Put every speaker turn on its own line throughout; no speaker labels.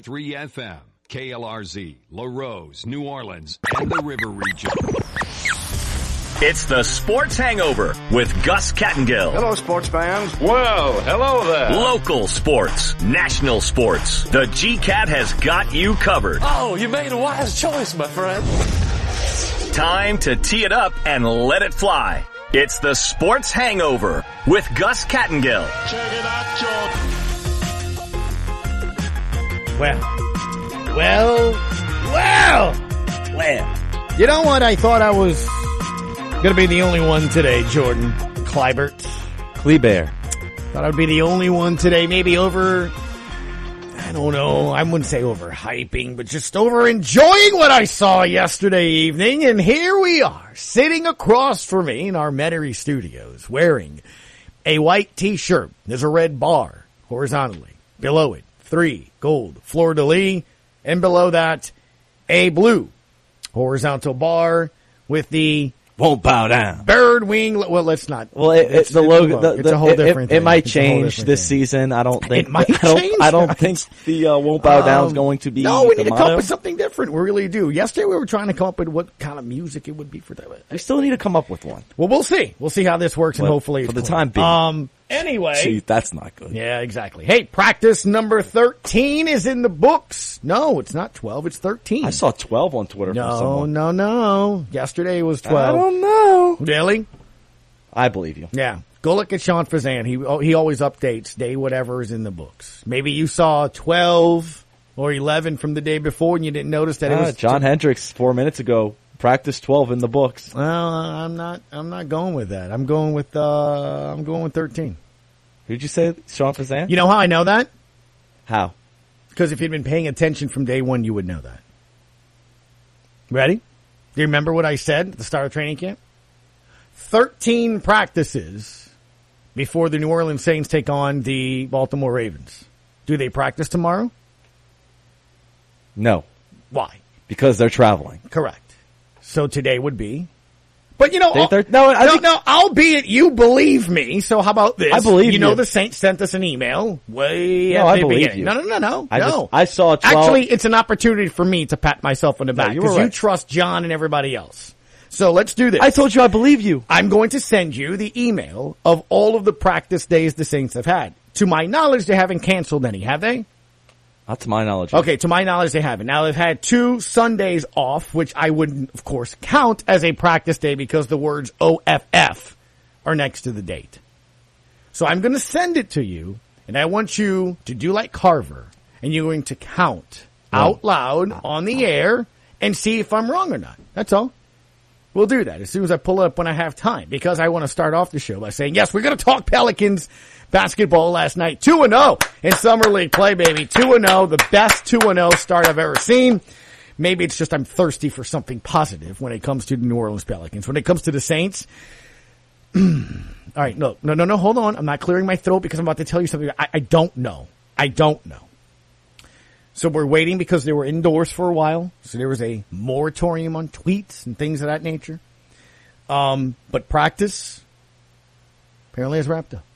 3 FM, KLRZ, La Rose, New Orleans, and the River Region.
It's the Sports Hangover with Gus Kattengill.
Hello, sports fans.
Well, hello there.
Local sports, national sports. The GCAT has got you covered.
Oh, you made a wise choice, my friend.
Time to tee it up and let it fly. It's the Sports Hangover with Gus Kattengill.
Check it out, Jordan.
Well. You know what? I thought I was going to be the only one today, Jordan Kleibert. Thought I'd be the only one today, maybe over, I don't know, I wouldn't say overhyping, but just over enjoying what I saw yesterday evening. And here we are, sitting across from me in our Metairie studios, wearing a white t-shirt. There's a red bar horizontally. Below it, 3 gold fleur-de-lis, and below that, a blue horizontal bar with the
won't bow down
bird wing. Well, let's not.
Well, it's the logo.
It's a whole different thing.
It might change this season. I don't think.
It might change.
I don't think the won't bow down is going to be.
No, we need to
motto.
come up with something different. We really do. Yesterday we were trying to come up with what kind of music it would be for that.
We still need to come up with one.
Well, we'll see. We'll see how this works, and hopefully
for
it's
the time being.
Anyway.
See, that's not good.
Yeah, exactly. Hey, practice number 13 is in the books. No, it's not 12. It's 13.
I saw 12 on Twitter from someone.
No. Yesterday was 12.
I don't know.
Really?
I believe you.
Yeah. Go look at Sean Fazan. He always updates day whatever is in the books. Maybe you saw 12 or 11 from the day before and you didn't notice that it was
John Hendricks 4 minutes ago. Practice 12 in the books.
Well, I'm not going with that. I'm going with 13.
Who'd you say, Sean Fazan?
You know how I know that?
How?
Because if you'd been paying attention from day one, you would know that. Ready? Do you remember what I said at the start of training camp? 13 practices before the New Orleans Saints take on the Baltimore Ravens. Do they practice tomorrow?
No.
Why?
Because they're traveling.
Correct. So today would be. But, you know, albeit you believe me, so how about this?
I believe you.
You know the Saints sent us an email way
No,
at
I
the
believe
beginning.
you.
No.
I saw 12.
Actually, it's an opportunity for me to pat myself on the back
you were
because you
right.
trust John and everybody else. So let's do this.
I told you I believe you.
I'm going to send you the email of all of the practice days the Saints have had. To my knowledge, they haven't canceled any, have they?
Not to my knowledge.
Okay, to my knowledge, they haven't. Now, they've had 2 Sundays off, which I wouldn't, of course, count as a practice day because the words OFF are next to the date. So I'm going to send it to you, and I want you to do like Carver, and you're going to count out loud on the air and see if I'm wrong or not. That's all. We'll do that as soon as I pull it up when I have time, because I want to start off the show by saying, yes, we're going to talk Pelicans basketball last night. 2-0 in Summer League play, baby. 2-0, the best 2-0 start I've ever seen. Maybe it's just I'm thirsty for something positive when it comes to the New Orleans Pelicans. When it comes to the Saints, all right, no, hold on. I'm not clearing my throat because I'm about to tell you something. I don't know. So we're waiting because they were indoors for a while. So there was a moratorium on tweets and things of that nature. But practice apparently is wrapped up.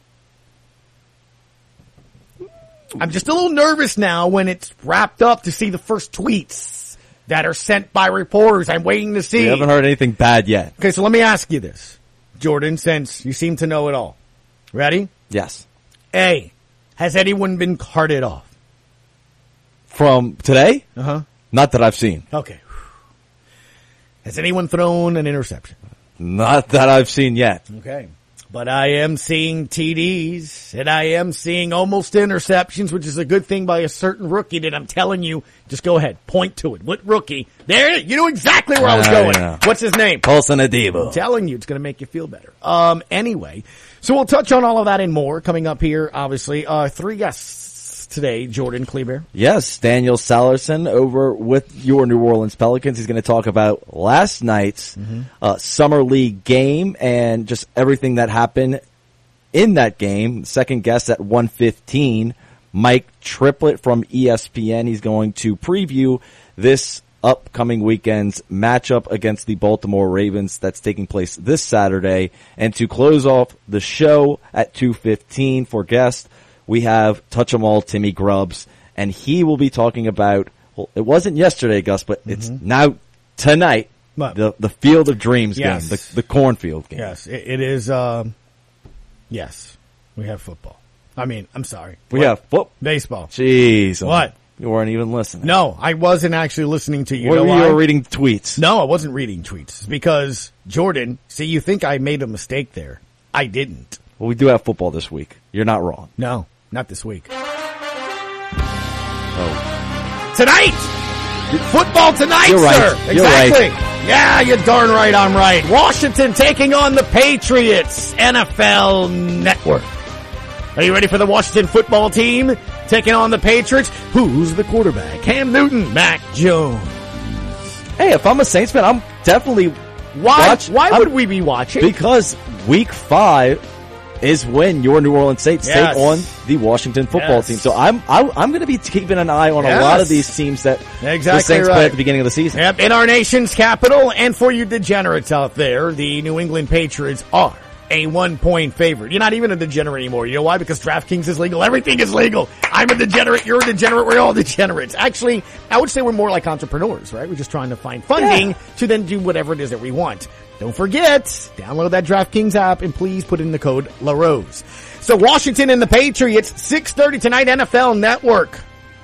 I'm just a little nervous now when it's wrapped up to see the first tweets that are sent by reporters. I'm waiting to see.
We haven't heard anything bad yet.
Okay, so let me ask you this, Jordan, since you seem to know it all. Ready?
Yes.
A, has anyone been carted off?
From today?
Uh-huh.
Not that I've seen.
Okay. Has anyone thrown an interception?
Not that I've seen yet.
Okay. But I am seeing TDs, and I am seeing almost interceptions, which is a good thing by a certain rookie that I'm telling you, just go ahead, point to it. What rookie? There, you know exactly where I was going.
Yeah.
What's his name?
Paulson Adebo.
I'm telling you, it's going to make you feel better. Anyway, so we'll touch on all of that and more coming up here, obviously. 3 guests today, Jordan Kleber.
Yes, Daniel Salerson over with your New Orleans Pelicans. He's going to talk about last night's Summer League game and just everything that happened in that game. Second guest at 1:15, Mike Triplett from ESPN. He's going to preview this upcoming weekend's matchup against the Baltimore Ravens that's taking place this Saturday. And to close off the show at 2:15 for guest, we have Touch 'em All Timmy Grubbs, and he will be talking about, well, it wasn't yesterday, Gus, but it's now tonight,
What?
the Field of Dreams
Yes.
game, the cornfield game.
Yes, it is. Yes, we have football. I mean, I'm sorry.
We have
baseball.
Jeez.
What?
You weren't even listening.
No, I wasn't actually listening to you.
What
know
were
why?
you reading tweets?
No, I wasn't reading tweets. It's because, Jordan, see, you think I made a mistake there. I didn't.
Well, we do have football this week. You're not wrong.
No, not this week.
Oh.
Tonight! Football tonight,
You're right.
sir.
You're
Exactly.
right.
Yeah, you're darn right I'm right. Washington taking on the Patriots. NFL Network. Are you ready for the Washington football team taking on the Patriots? Who's the quarterback? Cam Newton, Mac Jones.
Hey, if I'm a Saints fan, I'm definitely
Why would we be watching?
Because week 5 is when your New Orleans Saints
Yes.
take on the Washington football
Yes.
team. So I'm going to be keeping an eye on a lot of these teams that the
Exactly
Saints
right.
play at the beginning of the season.
Yep, in our nation's capital, and for you degenerates out there, the New England Patriots are a 1-point favorite. You're not even a degenerate anymore. You know why? Because DraftKings is legal. Everything is legal. I'm a degenerate. You're a degenerate. We're all degenerates. Actually, I would say we're more like entrepreneurs, right? We're just trying to find funding to then do whatever it is that we want. Don't forget, download that DraftKings app and please put in the code LaRose. So Washington and the Patriots, 6:30 tonight, NFL Network.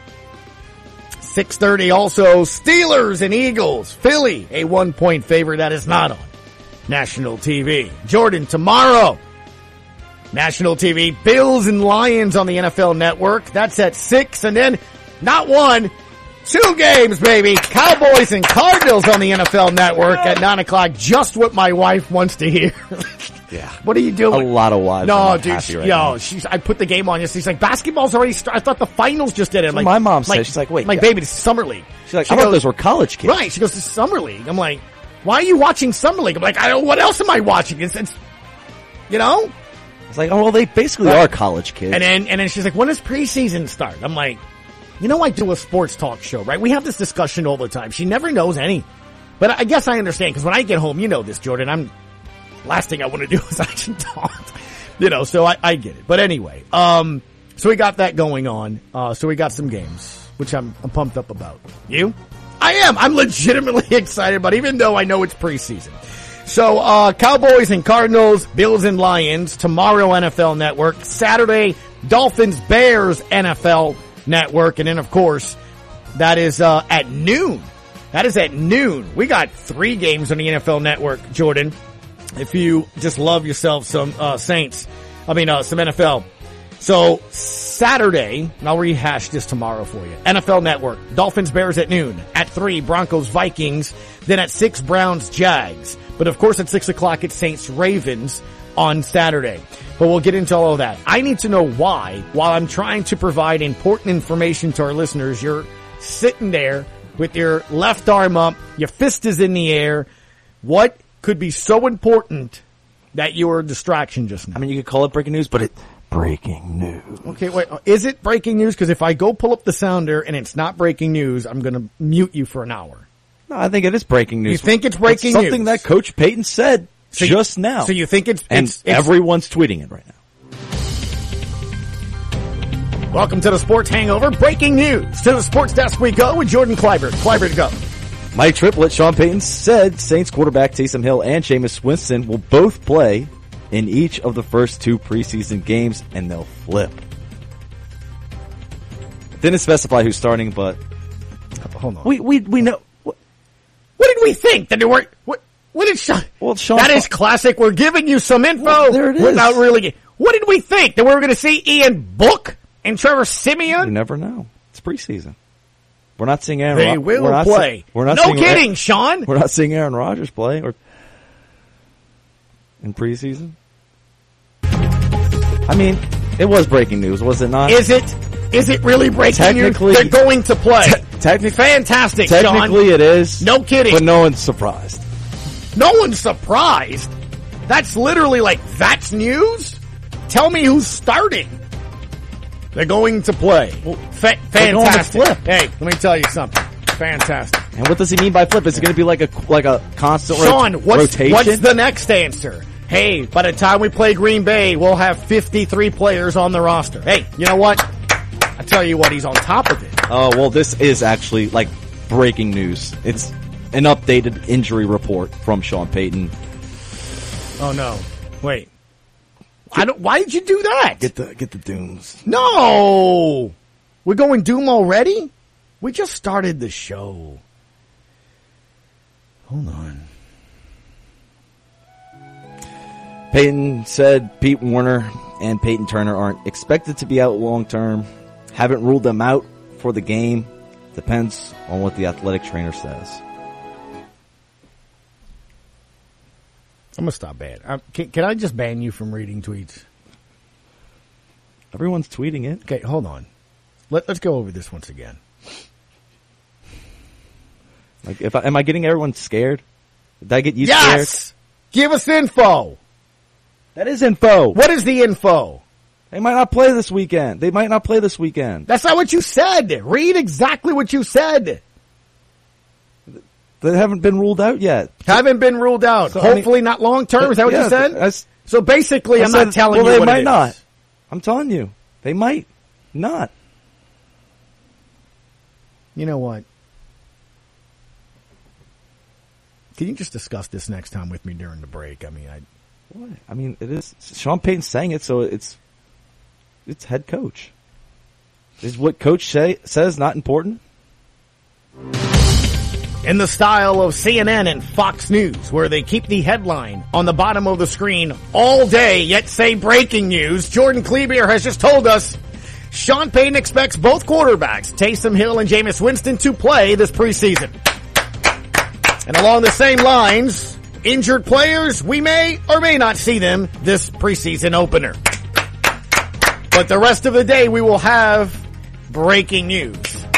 6:30 also, Steelers and Eagles. Philly, a 1-point favorite that is not on national TV. Jordan, tomorrow, national TV, Bills and Lions on the NFL Network. That's at 6. And then, not 1, 2 games, baby. Cowboys and Cardinals on the NFL Network at 9 o'clock. Just what my wife wants to hear.
Yeah.
What are you doing?
A lot of wives.
No,
are not
dude.
happy right now.
I put the game on yesterday. She's like, basketball's already started. I thought the finals just did it. I'm like,
my mom said. She's like, wait,
like, baby, this is Summer League.
She's like, I thought those were college kids.
Right. She goes, this is Summer League. I'm like, why are you watching Summer League? I'm like, I don't, what else am I watching? It's you know?
It's like, oh, well, they basically are college kids.
And then she's like, when does preseason start? I'm like, you know, I do a sports talk show, right? We have this discussion all the time. She never knows any. But I guess I understand, because when I get home, you know this, Jordan, last thing I want to do is actually talk. You know, so I get it. But anyway, so we got that going on. So we got some games, which I'm pumped up about. You? I am. I'm legitimately excited about it, even though I know it's preseason. So, Cowboys and Cardinals, Bills and Lions, tomorrow NFL Network, Saturday, Dolphins, Bears, NFL Network, and then of course, that is, at noon. That is at noon. We got 3 games on the NFL Network, Jordan. If you just love yourself some, some NFL. So, Saturday, and I'll rehash this tomorrow for you. NFL Network, Dolphins, Bears at noon. At 3, Broncos, Vikings. Then at 6, Browns, Jags. But of course at 6 o'clock, it's Saints, Ravens on Saturday. But we'll get into all of that. I need to know why, while I'm trying to provide important information to our listeners, you're sitting there with your left arm up, your fist is in the air. What could be so important that you were a distraction just now?
I mean, you could call it breaking news, but it's breaking news.
Okay, wait. Is it breaking news? Because if I go pull up the sounder and it's not breaking news, I'm going to mute you for an hour.
No, I think it is breaking news.
You think it's breaking
it's something
news?
that Coach Payton said just now.
So you think it's
everyone's tweeting it right now.
Welcome to the Sports Hangover. Breaking news. To the sports desk we go with Jordan Clyburn. Clyburn, go.
Mike Triplett, Sean Payton said Saints quarterback Taysom Hill and Jameis Winston will both play in each of the first 2 preseason games, and they'll flip. Didn't specify who's starting, but
hold on.
We know.
What did we think? That there were what did Sean?
Well, Sean,
that is classic. We're giving you some info.
Well, there it is.
Without really. What did we think? That we were going to see Ian Book and Trevor Siemian?
You never know. It's preseason. We're not seeing Aaron.
They will play. No kidding, Sean.
We're not seeing Aaron Rodgers play or in preseason. I mean, it was breaking news, was it not?
Is it really breaking news? They're going to play. Fantastic, Sean.
Technically, it is.
No kidding.
But no one's surprised.
No one's surprised. That's literally like, that's news? Tell me who's starting. They're going to play. Well, fantastic.
Flip.
Hey, let me tell you something. Fantastic.
And what does he mean by flip? Is it going to be like a constant
Sean,
rotation?
What's the next answer? Hey, by the time we play Green Bay, we'll have 53 players on the roster. Hey, you know what? I tell you what, he's on top of it.
Oh, well, this is actually like breaking news. It's an updated injury report from Sean Payton.
Oh no! Wait, why did you do that?
Get the dooms.
No, we're going doom already. We just started the show. Hold on.
Payton said Pete Warner and Peyton Turner aren't expected to be out long term. Haven't ruled them out for the game. Depends on what the athletic trainer says.
I'm gonna stop can I just ban you from reading tweets?
Everyone's tweeting it.
Okay, hold on. Let's go over this once again.
Like, am I getting everyone scared? Did I get you
Yes!
scared?
Give us info.
That is info.
What is the info?
They might not play this weekend.
That's not what you said. Read exactly what you said.
They haven't been ruled out yet.
Haven't been ruled out.
So,
Hopefully not long term. Is that what you said? So basically, I'm not telling you
they
what
might
it is.
not. I'm telling you. They might not.
You know what? Can you just discuss this next time with me during the break?
I mean, it is. Sean Payton's saying it, so it's head coach. Is what coach says not important?
In the style of CNN and Fox News, where they keep the headline on the bottom of the screen all day, yet say breaking news, Jordan Kleber has just told us Sean Payton expects both quarterbacks, Taysom Hill and Jameis Winston, to play this preseason. And along the same lines, injured players, we may or may not see them this preseason opener. But the rest of the day, we will have breaking news.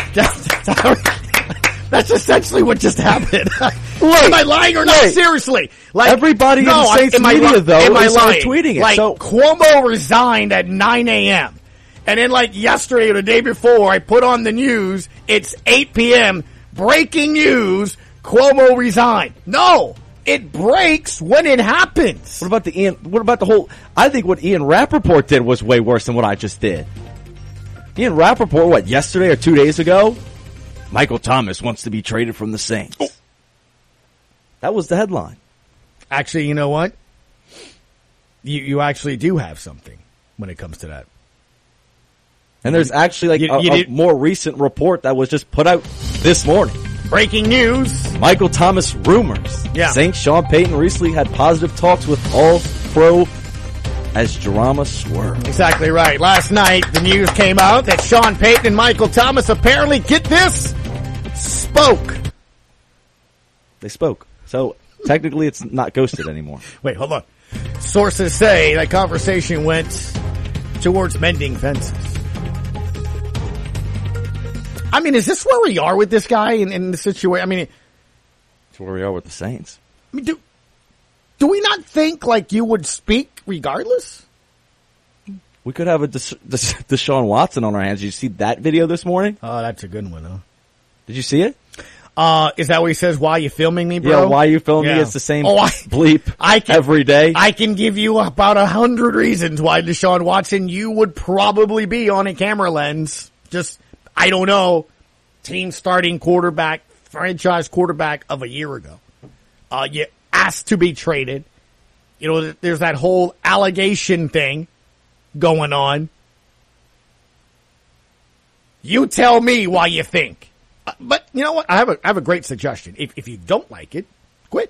That's essentially what just happened. Am I lying or not? Seriously. Like,
everybody in the Saints media, though, is tweeting it.
Like,
so
Cuomo resigned at 9 a.m. And then, like, yesterday or the day before, I put on the news, it's 8 p.m., breaking news, Cuomo resigned. No! It breaks when it happens.
What about the whole, I think what Ian Rappaport did was way worse than what I just did. Ian Rappaport, yesterday or 2 days ago? Michael Thomas wants to be traded from the Saints. Oh. That was the headline.
Actually, you know what? You actually do have something when it comes to that.
And there's actually a more recent report that was just put out this morning.
Breaking news.
Michael Thomas rumors.
Yeah.
Saints Sean Payton recently had positive talks with All-Pro as drama swerved.
Exactly right. Last night, the news came out that Sean Payton and Michael Thomas apparently, get this, spoke.
They spoke. So, technically, it's not ghosted anymore.
Wait, hold on. Sources say that conversation went towards mending fences. I mean, is this where we are with this guy in the situation? I mean,
it's where we are with the Saints.
I mean, do we not think like you would speak regardless?
We could have a Deshaun Watson on our hands. Did you see that video this morning?
Oh, that's a good one, huh?
Did you see it?
Is that what he says? Why are you filming me, bro?
Yeah, why are you filming me? It's the same bleep every day.
I can give you about 100 reasons why Deshaun Watson, you would probably be on a camera lens. Just, I don't know, team starting quarterback, franchise quarterback of a year ago. You asked to be traded. You know, there's that whole allegation thing going on. You tell me why you think. But you know what? I have a great suggestion. If you don't like it, quit.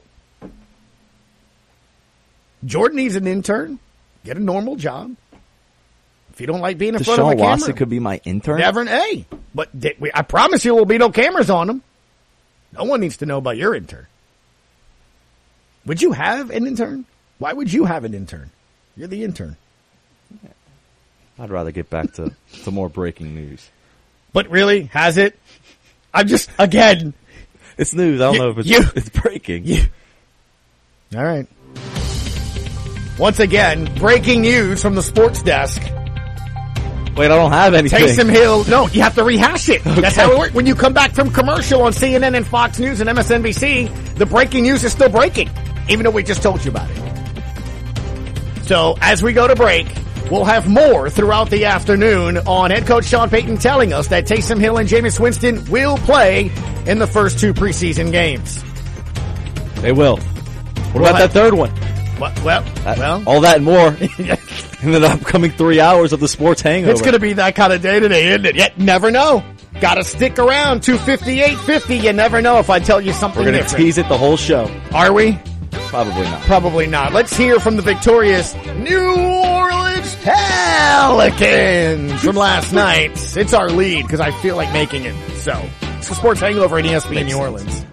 Jordan needs an intern. Get a normal job. If you don't like being in front of a camera,
Deshaun Watson could be my intern.
But I promise you, there will be no cameras on him. No one needs to know about your intern. Would you have an intern? Why would you have an intern? You're the intern.
I'd rather get back to more breaking news.
But really, has it? I'm just, again.
It's news. I don't know if it's breaking.
All right. Once again, breaking news from the sports desk.
Wait, I don't have anything.
Taysom Hill. No, you have to rehash it. Okay. That's how it works. When you come back from commercial on CNN and Fox News and MSNBC, the breaking news is still breaking, even though we just told you about it. So, as we go to break, We'll have more throughout the afternoon on head coach Sean Payton telling us that Taysom Hill and Jameis Winston will play in the first 2 preseason games.
They will. What about that third one?
Well,
all that and more in the upcoming 3 hours of the Sports Hangover.
It's going to be that kind of day today, isn't it? Yet never know. Got to stick around. 258.50. You never know if I tell you something different.
We're going to tease it the whole show.
Are we?
Probably not.
Probably not. Let's hear from the victorious New Orleans Pelicans from last night. It's our lead because I feel like making it. So, it's the Sports Hangover at ESPN New Orleans.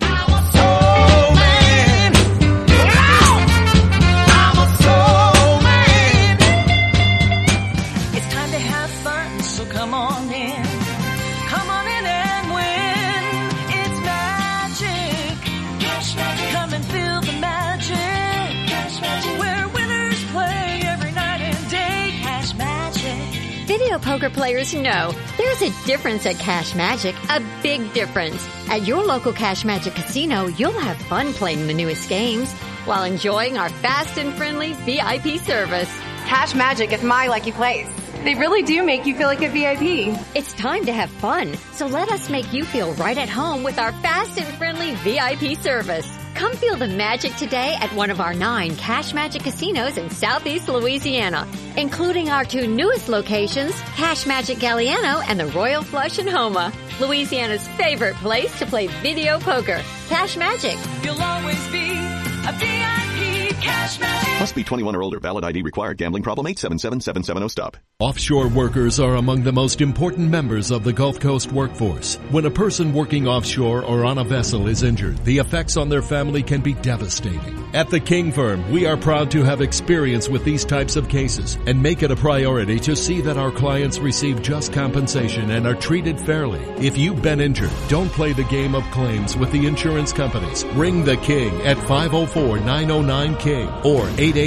Video poker players know there's a difference at Cash Magic, a big difference. At your local Cash Magic casino, you'll have fun playing the newest games while enjoying our fast and friendly VIP service.
Cash Magic is my lucky place. They really do make you feel like a VIP.
It's time to have fun, so let us make you feel right at home with our fast and friendly VIP service. Come feel the magic today at one of our 9 Cash Magic casinos in Southeast Louisiana, including our 2 newest locations, Cash Magic Galliano and the Royal Flush in Houma, Louisiana's favorite place to play video poker. Cash Magic.
You'll always be a VIP. Cash Magic.
Must be 21 or older. Valid ID required. Gambling problem? 877-770-STOP.
Offshore workers are among the most important members of the Gulf Coast workforce. When a person working offshore or on a vessel is injured, the effects on their family can be devastating. At the King Firm, we are proud to have experience with these types of cases and make it a priority to see that our clients receive just compensation and are treated fairly. If you've been injured, don't play the game of claims with the insurance companies. Ring the King at 504-909-KING or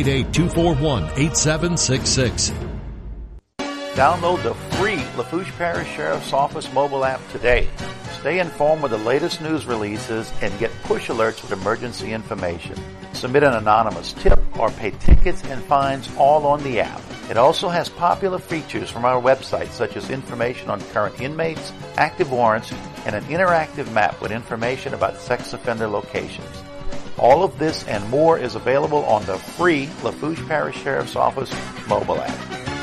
888-241-8766.
Download the free Lafourche Parish Sheriff's Office mobile app today. Stay informed with the latest news releases and get push alerts with emergency information. Submit an anonymous tip or pay tickets and fines all on the app. It also has popular features from our website such as information on current inmates, active warrants, and an interactive map with information about sex offender locations. All of this and more is available on the free Lafourche Parish Sheriff's Office mobile app.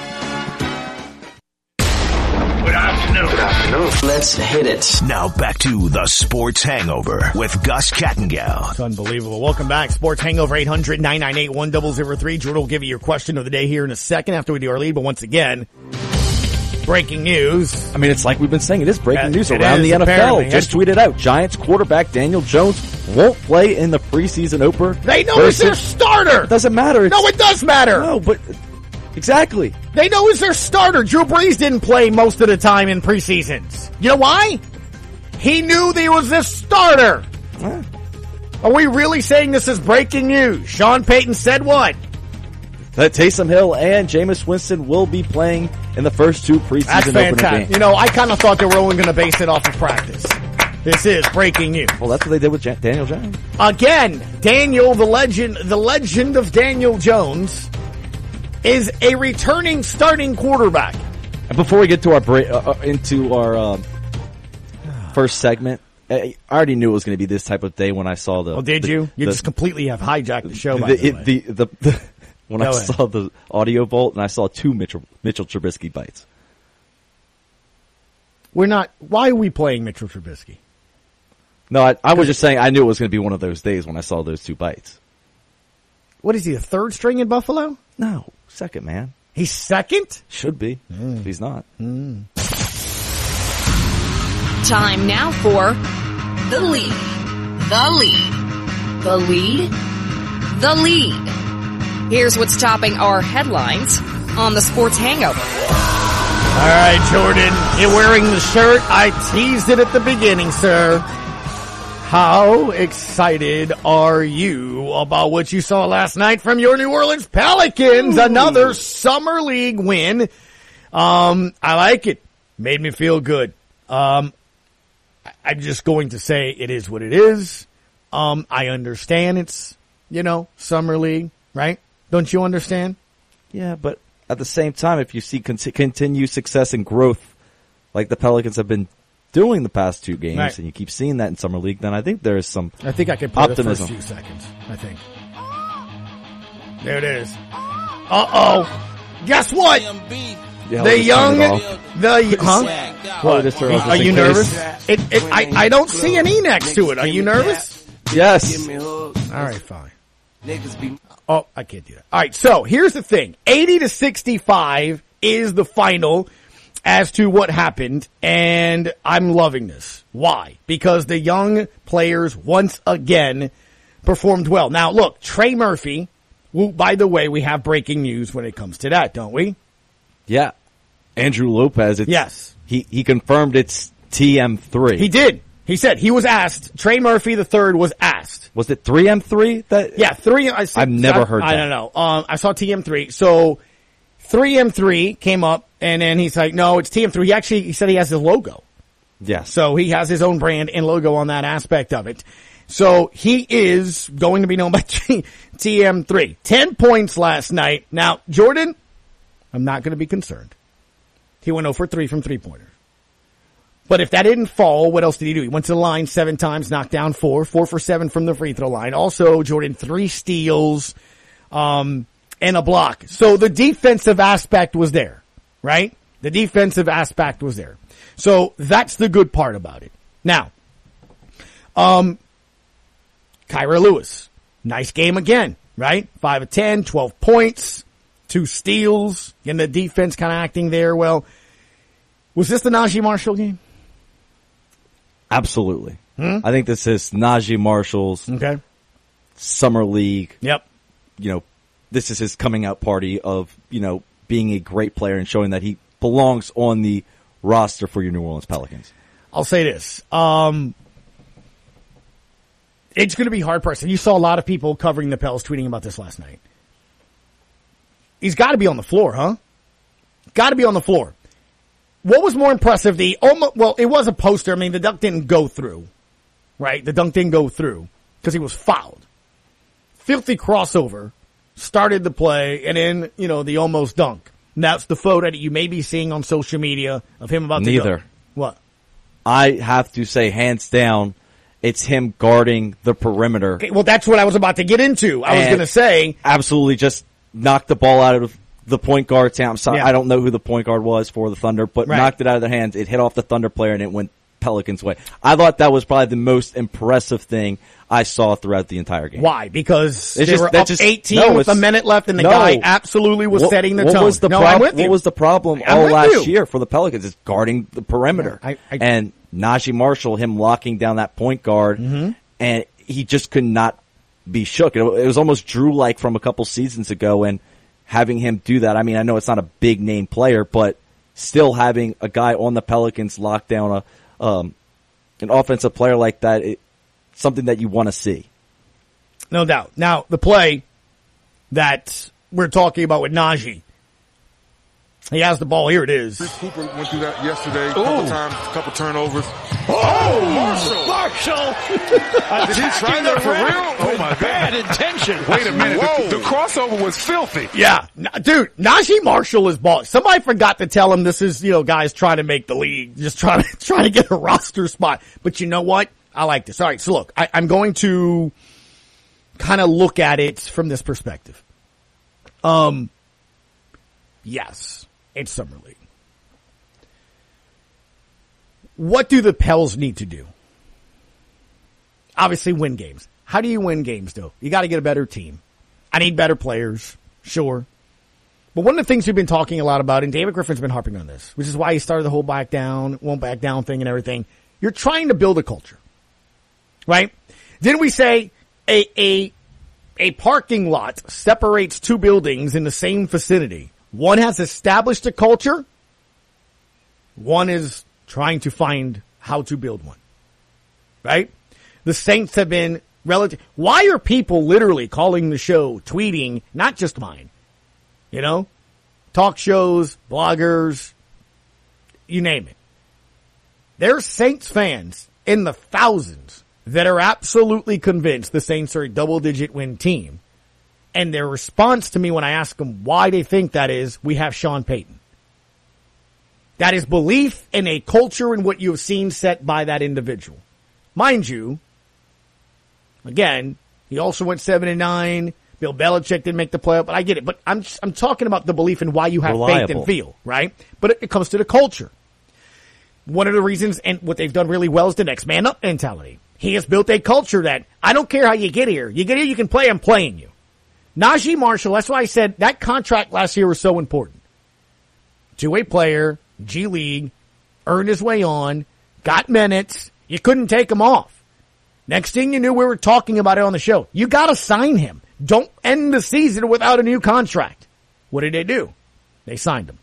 Good afternoon. Let's hit it.
Now back to the Sports Hangover with Gus Kattengell.
It's unbelievable. Welcome back. Sports Hangover 800-998-1003. Jordan will give you your question of the day here in a second after we do our lead. But once again, breaking news.
I mean, it's like we've been saying. It is breaking news around the NFL. Just tweeted out, Giants quarterback Daniel Jones won't play in the preseason opener.
They know he's their starter.
It doesn't matter.
No, it does matter.
No, but exactly.
They know he's their starter. Drew Brees didn't play most of the time in preseasons. You know why? He knew that he was the starter.
Huh.
Are we really saying this is breaking news? Sean Payton said what?
That Taysom Hill and Jameis Winston will be playing in the first 2 preseason opener games.
You know, I kind of thought they were only going to base it off of practice. This is breaking news.
Well, that's what they did with Daniel Jones.
Again, Daniel, the legend of Daniel Jones, is a returning starting quarterback.
And before we get to our first segment, I already knew it was going to be this type of day when I saw the.
Oh, did you? You just completely have hijacked the show. By the way.
When I saw the audio vault and I saw 2 Mitchell Trubisky bites.
Why are we playing Mitchell Trubisky?
No, I was just saying I knew it was going to be one of those days when I saw those 2 bites.
What is he, the 3rd string in Buffalo?
No, 2nd, man.
He's 2nd?
Should be, if he's not.
Time now for The Lead. The Lead. The Lead. The Lead. Here's what's topping our headlines on the Sports Hangover.
All right, Jordan, you're wearing the shirt. I teased it at the beginning, sir. How excited are you about what you saw last night from your New Orleans Pelicans? Ooh. Another Summer League win. I like it. Made me feel good. I'm just going to say it is what it is. I understand it's, Summer League, right? Don't you understand?
Yeah, but at the same time, if you see continued success and growth like the Pelicans have been doing the past 2 games,
right,
and you keep seeing that in Summer League, then I think there is some
I think I could play
optimism.
the first few seconds, I think. There it is. Uh-oh. Guess what?
Yeah,
the young,
What?
Are you nervous? I don't see an E next to it. Are you nervous?
Yes.
All right, fine. Oh, I can't do that. All right, so here's the thing. 80-65 is the final as to what happened, and I'm loving this. Why? Because the young players once again performed well. Now, look, Trey Murphy, who, by the way, we have breaking news when it comes to that, don't we?
Yeah. Andrew Lopez.
Yes.
He confirmed it's TM3.
He did. He said he was asked. Trey Murphy III was asked.
Was it 3M3?
Yeah, 3.
I've never heard that.
I don't know. I saw TM3. So 3M3 came up, and then he's like, no, it's TM3. He said he has his logo.
Yes.
So he has his own brand and logo on that aspect of it. So he is going to be known by TM3. 10 points last night. Now, Jordan, I'm not going to be concerned. He went 0 for 3 from three-pointers. But if that didn't fall, what else did he do? He went to the line 7 times, knocked down 4 for 7 from the free throw line. Also, Jordan, 3 steals, and a block. So the defensive aspect was there, right? The defensive aspect was there. So that's the good part about it. Now, Kyra Lewis, nice game again, right? 5 of 10, 12 points, 2 steals, and the defense kind of acting there. Well, was this the Najee Marshall game?
Absolutely. I think this is Najee Marshall's Summer League.
Yep.
This is his coming out party of, being a great player and showing that he belongs on the roster for your New Orleans Pelicans.
I'll say this. It's going to be hard pressed. You saw a lot of people covering the Pels tweeting about this last night. He's got to be on the floor, huh? Got to be on the floor. What was more impressive? It was a poster. I mean, the dunk didn't go through, right? The dunk didn't go through because he was fouled. Filthy crossover, started the play, and then, the almost dunk. And that's the photo that you may be seeing on social media of him about to dunk. What?
I have to say, hands down, it's him guarding the perimeter.
Okay, well, that's what I was about to get into. I was going to say.
Absolutely just knocked the ball out of the point guard's hand. I'm sorry, I don't know who the point guard was for the Thunder, but knocked it out of their hands. It hit off the Thunder player, and it went Pelicans' way. I thought that was probably the most impressive thing I saw throughout the entire game.
Why? Because they were up 18 with a minute left, and the guy absolutely was setting the tone.
What was the problem all last year for the Pelicans? Is guarding the perimeter. And Najee Marshall, him locking down that point guard, and he just could not be shook. It was almost Drew-like from a couple seasons ago, and having him do that, I mean, I know it's not a big name player, but still having a guy on the Pelicans lock down an offensive player like that, it's something that you want to see.
No doubt. Now, the play that we're talking about with Najee, he has the ball. Here it is.
Cooper went through that yesterday, a couple times, a couple turnovers.
Marshall!
Did he try that for real?
Oh my God. Bad intention.
Wait a minute. The crossover was filthy.
Yeah. Dude, Najee Marshall is ball. Somebody forgot to tell him this is, guys trying to make the league, just trying to get a roster spot. But you know what? I like this. All right. So look, I'm going to kind of look at it from this perspective. Yes, it's Summer League. What do the Pels need to do? Obviously win games. How do you win games, though? You got to get a better team. I need better players, sure. But one of the things we've been talking a lot about, and David Griffin's been harping on this, which is why he started the whole won't back down thing and everything. You're trying to build a culture, right? Didn't we say a parking lot separates 2 buildings in the same vicinity? One has established a culture. One is trying to find how to build one, right? The Saints have been relative. Why are people literally calling the show, tweeting, not just mine, talk shows, bloggers, you name it. There's Saints fans in the thousands that are absolutely convinced the Saints are a double-digit win team. And their response to me when I ask them why they think that is, we have Sean Payton. That is belief in a culture and what you have seen set by that individual. Mind you, again, he also went 7-9. Bill Belichick didn't make the playoff, but I get it. But I'm talking about the belief in why you have faith and feel, right? But it comes to the culture. One of the reasons, and what they've done really well, is the next man up mentality. He has built a culture that, I don't care how you get here. You get here, you can play, I'm playing you. Najee Marshall, that's why I said that contract last year was so important. Two-way player, G League, earned his way on, got minutes. You couldn't take him off. Next thing you knew, we were talking about it on the show. You gotta sign him. Don't end the season without a new contract. What did they do? They signed him.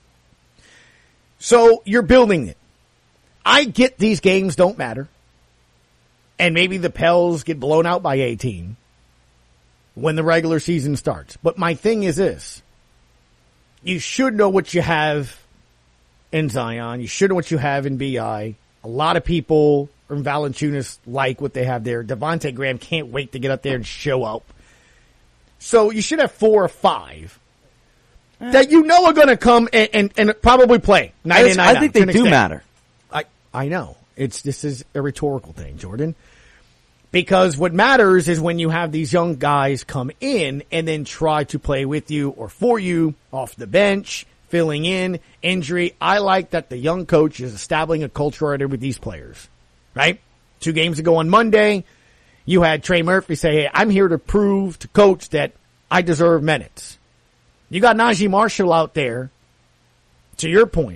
So you're building it. I get these games don't matter. And maybe the Pels get blown out by 18 when the regular season starts. But my thing is this. You should know what you have in Zion. You should know what you have in B.I. A lot of people in Valanciunas like what they have there. Devontae Graham can't wait to get up there and show up. So you should have 4 or 5 that you know are going to come and probably play night in, night out.
I think they do matter.
I know. This is a rhetorical thing, Jordan. Because what matters is when you have these young guys come in and then try to play with you or for you off the bench, filling in, injury. I like that the young coach is establishing a culture already with these players, right? 2 games ago on Monday, you had Trey Murphy say, hey, I'm here to prove to coach that I deserve minutes. You got Najee Marshall out there, to your point,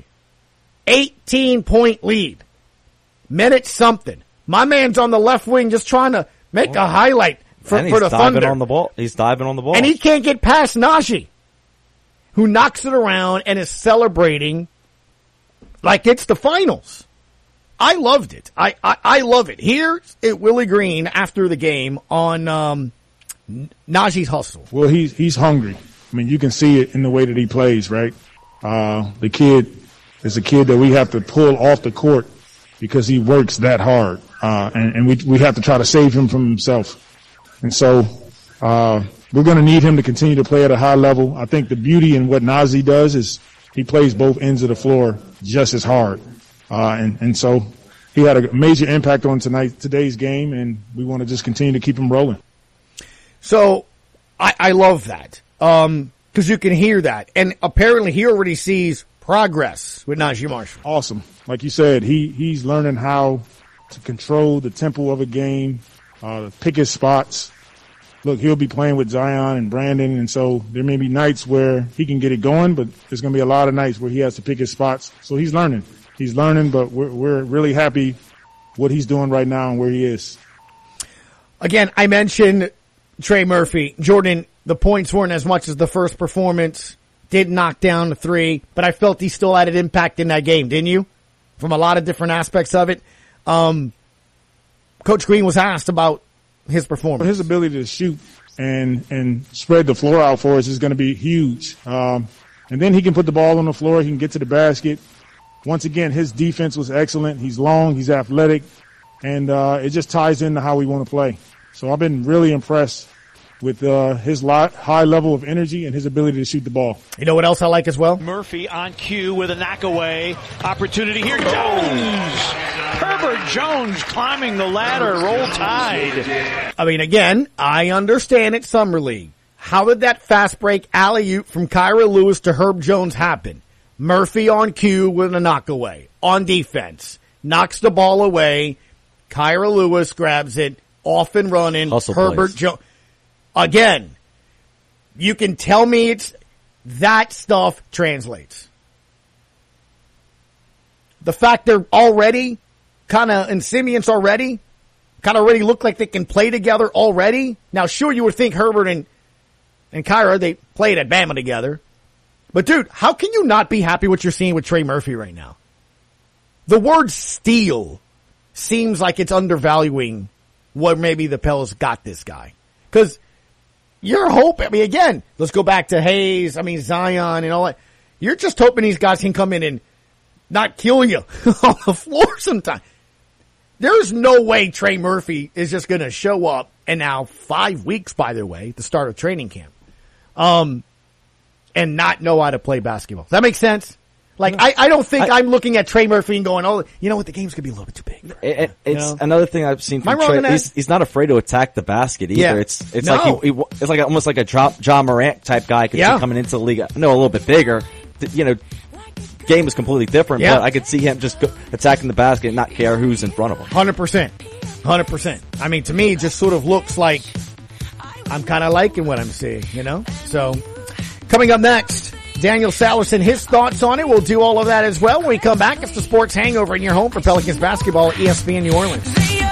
18-point lead. Minutes something. My man's on the left wing just trying to make a highlight for the Thunder.
On the ball. He's diving on the ball.
And he can't get past Najee, who knocks it around and is celebrating like it's the finals. I loved it. I love it. Here's Willie Green after the game on Najee's hustle.
Well, he's hungry. I mean, you can see it in the way that he plays, right? The kid is a kid that we have to pull off the court because he works that hard. And we have to try to save him from himself. And so, we're going to need him to continue to play at a high level. I think the beauty in what Najee does is he plays both ends of the floor just as hard. And so he had a major impact on today's game, and we want to just continue to keep him rolling.
So I love that. 'Cause you can hear that. And apparently he already sees progress with Najee Marshall.
Awesome. Like you said, he's learning how to control the tempo of a game, pick his spots. Look, he'll be playing with Zion and Brandon, and so there may be nights where he can get it going, but there's going to be a lot of nights where he has to pick his spots. So he's learning. But we're really happy what he's doing right now and where he is.
Again, I mentioned Trey Murphy. Jordan, the points weren't as much as the first performance. Did knock down the 3, but I felt he still had an impact in that game, didn't you? From a lot of different aspects of it. Coach Green was asked about his performance.
His ability to shoot and spread the floor out for us is going to be huge. And then he can put the ball on the floor. He can get to the basket. Once again, his defense was excellent. He's long. He's athletic. And it just ties into how we want to play. So I've been really impressed with his high level of energy and his ability to shoot the ball.
You know what else I like as well?
Murphy on cue with a knockaway opportunity. Here Jones! Herbert Jones climbing the ladder, roll tide.
I mean, again, I understand it's Summer League. How did that fast break alley-oop from Kyra Lewis to Herb Jones happen? Murphy on cue with a knockaway. On defense. Knocks the ball away. Kyra Lewis grabs it. Off and running.
Hustle
Herbert Jones. Again, you can tell me that stuff translates. The fact they're already and Simeon's already look like they can play together already. Now, sure, you would think Herbert and Kyra, they played at Bama together. But dude, how can you not be happy what you're seeing with Trey Murphy right now? The word steal seems like it's undervaluing what maybe the Pels got this guy. 'Cause you're hoping, I mean, again, let's go back to Hayes, Zion and all that. You're just hoping these guys can come in and not kill you on the floor sometime. There's no way Trey Murphy is just going to show up and now 5 weeks, by the way, the start of training camp, and not know how to play basketball. Does that make sense? Like, I don't think I'm looking at Trey Murphy and going, oh, you know what, the game's going to be a little bit too big.
It's another thing I've seen from Trey. He's not afraid to attack the basket either.
Yeah.
It's like almost like a John Morant type guy could see coming into the league. I know a little bit bigger. Game is completely different, but I could see him just attacking the basket and not care who's in front of him.
100%. 100%. I mean, to me, it just sort of looks like I'm kind of liking what I'm seeing, So, coming up next, Daniel Salerson, his thoughts on it. We'll do all of that as well when we come back. It's the Sports Hangover in your home for Pelicans basketball at ESPN New Orleans.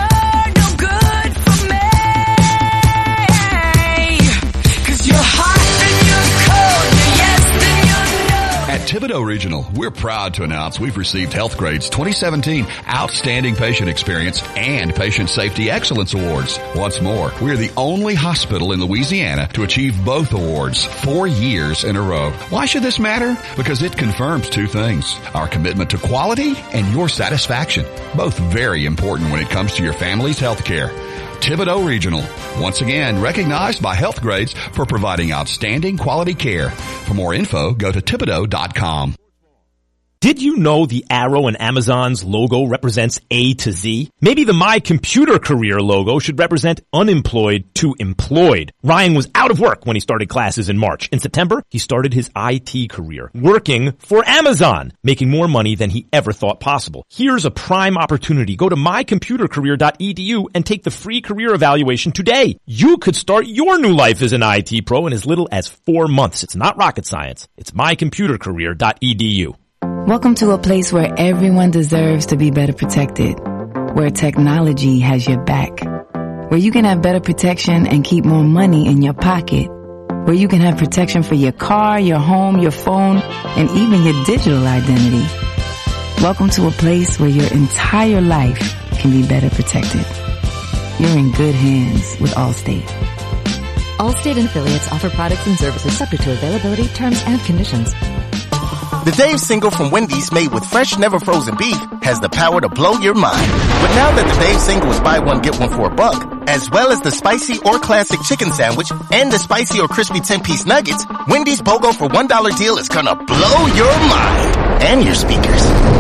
At Thibodeau Regional, we're proud to announce we've received Health Grade's 2017 Outstanding Patient Experience and Patient Safety Excellence Awards. Once more, we're the only hospital in Louisiana to achieve both awards 4 years in a row. Why should this matter? Because it confirms two things: our commitment to quality and your satisfaction, both very important when it comes to your family's health care. Thibodeau Regional, once again recognized by Health Grades for providing outstanding quality care. For more info, go to Thibodeau.com.
Did you know the arrow in Amazon's logo represents A to Z? Maybe the My Computer Career logo should represent unemployed to employed. Ryan was out of work when he started classes in March. In September, he started his IT career, working for Amazon, making more money than he ever thought possible. Here's a prime opportunity. Go to mycomputercareer.edu and take the free career evaluation today. You could start your new life as an IT pro in as little as 4 months. It's not rocket science. It's mycomputercareer.edu.
Welcome to a place where everyone deserves to be better protected, where technology has your back, where you can have better protection and keep more money in your pocket, where you can have protection for your car, your home, your phone, and even your digital identity. Welcome to a place where your entire life can be better protected. You're in good hands with Allstate.
Allstate and affiliates offer products and services subject to availability, terms, and conditions.
The Dave Single from Wendy's, made with fresh, never frozen beef, has the power to blow your mind. But now that the Dave Single is buy one, get one for $1, as well as the spicy or classic chicken sandwich and the spicy or crispy 10-piece nuggets, Wendy's BOGO for $1 deal is gonna blow your mind. And your speakers.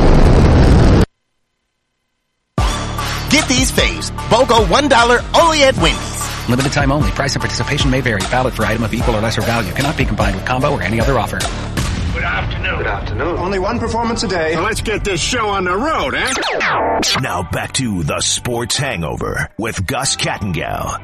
Get these faves. BOGO $1 only at Wendy's.
Limited time only. Price and participation may vary. Valid for item of equal or lesser value. Cannot be combined with combo or any other offer.
Good afternoon.
Good afternoon. Only one performance a day.
Well, let's get this show on the road, eh?
Now back to the Sports Hangover with Gus Kattengell.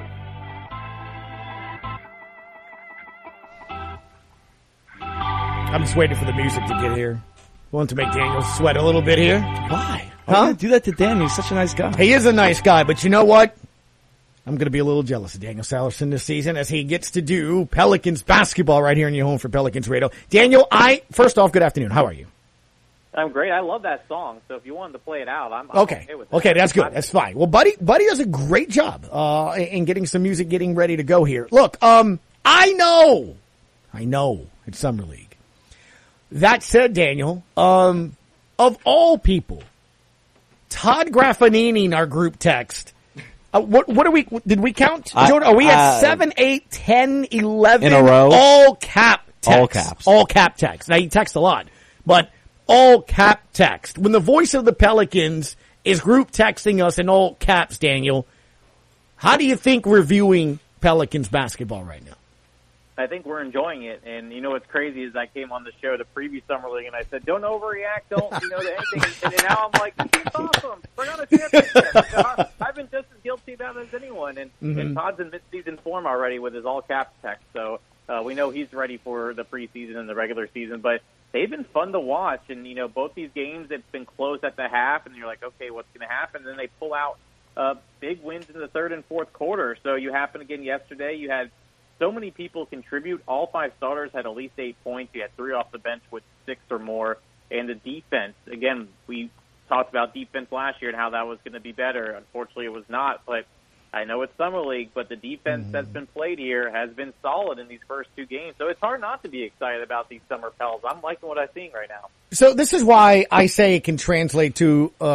I'm just waiting for the music to get here. Want to make Daniel sweat a little bit here.
Why? Why would I do that to Daniel? He's such a nice guy.
He is a nice guy, but you know what? I'm going to be a little jealous of Daniel Salerson this season as he gets to do Pelicans basketball right here in your home for Pelicans Radio. Daniel, first off, good afternoon. How are you?
I'm great. I love that song. So if you wanted to play it out, I'm
okay
with that.
Okay, that's good. That's fine. Well, Buddy does a great job in getting some music getting ready to go here. Look, I know it's Summer League. That said, Daniel, of all people, Todd Graffanini in our group text. What are we? Did we count? Jordan, are we at 7, 8, 10, 11
in a row?
All cap text.
All caps.
All cap text. Now you text a lot, but all cap text. When the voice of the Pelicans is group texting us in all caps, Daniel, how do you think we're viewing Pelicans basketball right now?
I think we're enjoying it, and you know what's crazy is I came on the show to preview Summer League, and I said, "Don't overreact, don't to anything." And now I'm like, "It's awesome! Bring on a championship!" I've been just as guilty about it as anyone, and Todd's in mid-season form already with his all caps text, so we know he's ready for the preseason and the regular season. But they've been fun to watch, and both these games it's been close at the half, and you're like, "Okay, what's going to happen?" And then they pull out big wins in the third and fourth quarter. So you happened again yesterday. You had so many people contribute. All 5 starters had at least 8 points. You had 3 off the bench with 6 or more. And the defense, again, we talked about defense last year and how that was going to be better. Unfortunately, it was not. But I know it's Summer League, but the defense that's been played here has been solid in these first 2 games. So it's hard not to be excited about these summer Pels. I'm liking what I'm seeing right now.
So this is why I say it can translate to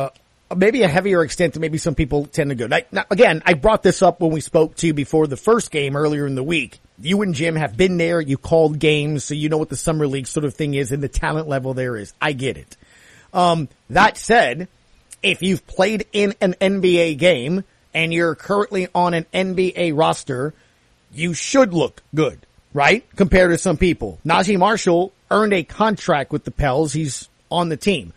maybe a heavier extent than maybe some people tend to go. Now, again, I brought this up when we spoke to you before the first game earlier in the week. You and Jim have been there. You called games, so you know what the summer league sort of thing is and the talent level there is. I get it. That said, if you've played in an NBA game and you're currently on an NBA roster, you should look good, right? Compared to some people. Najee Marshall earned a contract with the Pels. He's on the team.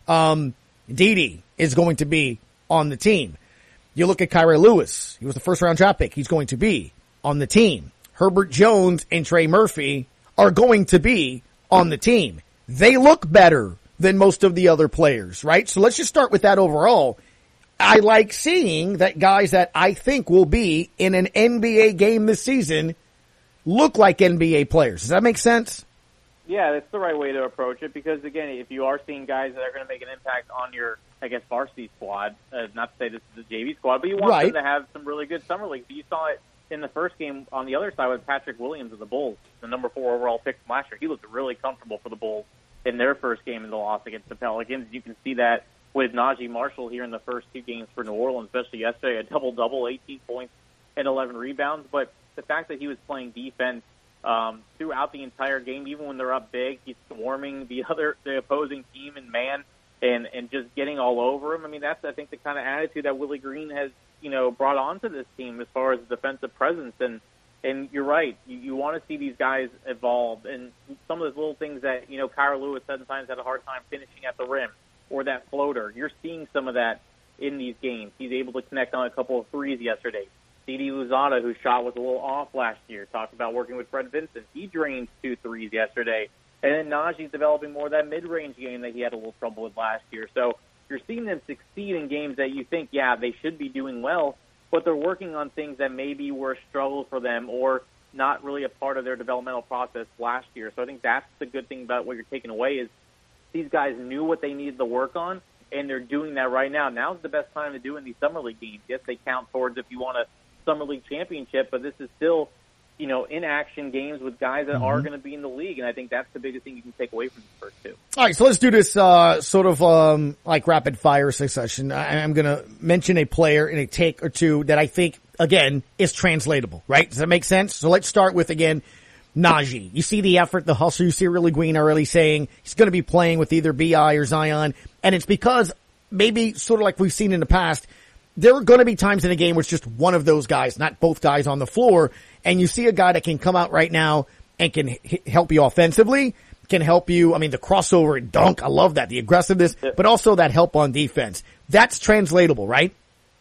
Dede is going to be on the team. You look at Kira Lewis. He was the first round draft pick. He's going to be on the team. Herbert Jones and Trey Murphy are going to be on the team. They look better than most of the other players, right? So let's just start with that overall. I like seeing that guys that I think will be in an NBA game this season look like NBA players. Does that make sense?
Yeah, that's the right way to approach it because, again, if you are seeing guys that are going to make an impact on your, I guess, varsity squad, not to say this is a JV squad, but you want them to have some really good summer league. You saw it in the first game on the other side with Patrick Williams of the Bulls, the number 4 overall pick from last year. He looked really comfortable for the Bulls in their first game in the loss against the Pelicans. You can see that with Najee Marshall here in the first 2 games for New Orleans, especially yesterday, a double-double, 18 points and 11 rebounds. But the fact that he was playing defense throughout the entire game, even when they're up big, he's swarming the opposing team in man and just getting all over him. I mean, that's, I think, the kind of attitude that Willie Green has, brought onto this team as far as defensive presence. And you're right. You want to see these guys evolve. And some of those little things that, Kira Lewis sometimes had a hard time finishing at the rim or that floater. You're seeing some of that in these games. He's able to connect on a couple of threes yesterday. Dede Louzada, whose shot was a little off last year, talked about working with Fred Vincent. He drained 2 threes yesterday. And then Najee's developing more of that mid-range game that he had a little trouble with last year. So you're seeing them succeed in games that you think, yeah, they should be doing well, but they're working on things that maybe were a struggle for them or not really a part of their developmental process last year. So I think that's the good thing about what you're taking away is these guys knew what they needed to work on, and they're doing that right now. Now's the best time to do in these summer league games. Yes, they count towards if you want a summer league championship, but this is still, in-action games with guys that are going to be in the league, and I think that's the biggest thing you can take away from these first 2.
All right, so let's do this sort of like rapid-fire succession. I'm going to mention a player in a take or two that I think, again, is translatable, right? Does that make sense? So let's start with, again, Najee. You see the effort, the hustle. You see Willie Green already saying he's going to be playing with either B.I. or Zion, and it's because maybe sort of like we've seen in the past, there are going to be times in a game where it's just one of those guys, not both guys on the floor, and you see a guy that can come out right now and can help you offensively, can help you, the crossover and dunk, I love that, the aggressiveness, but also that help on defense. That's translatable, right?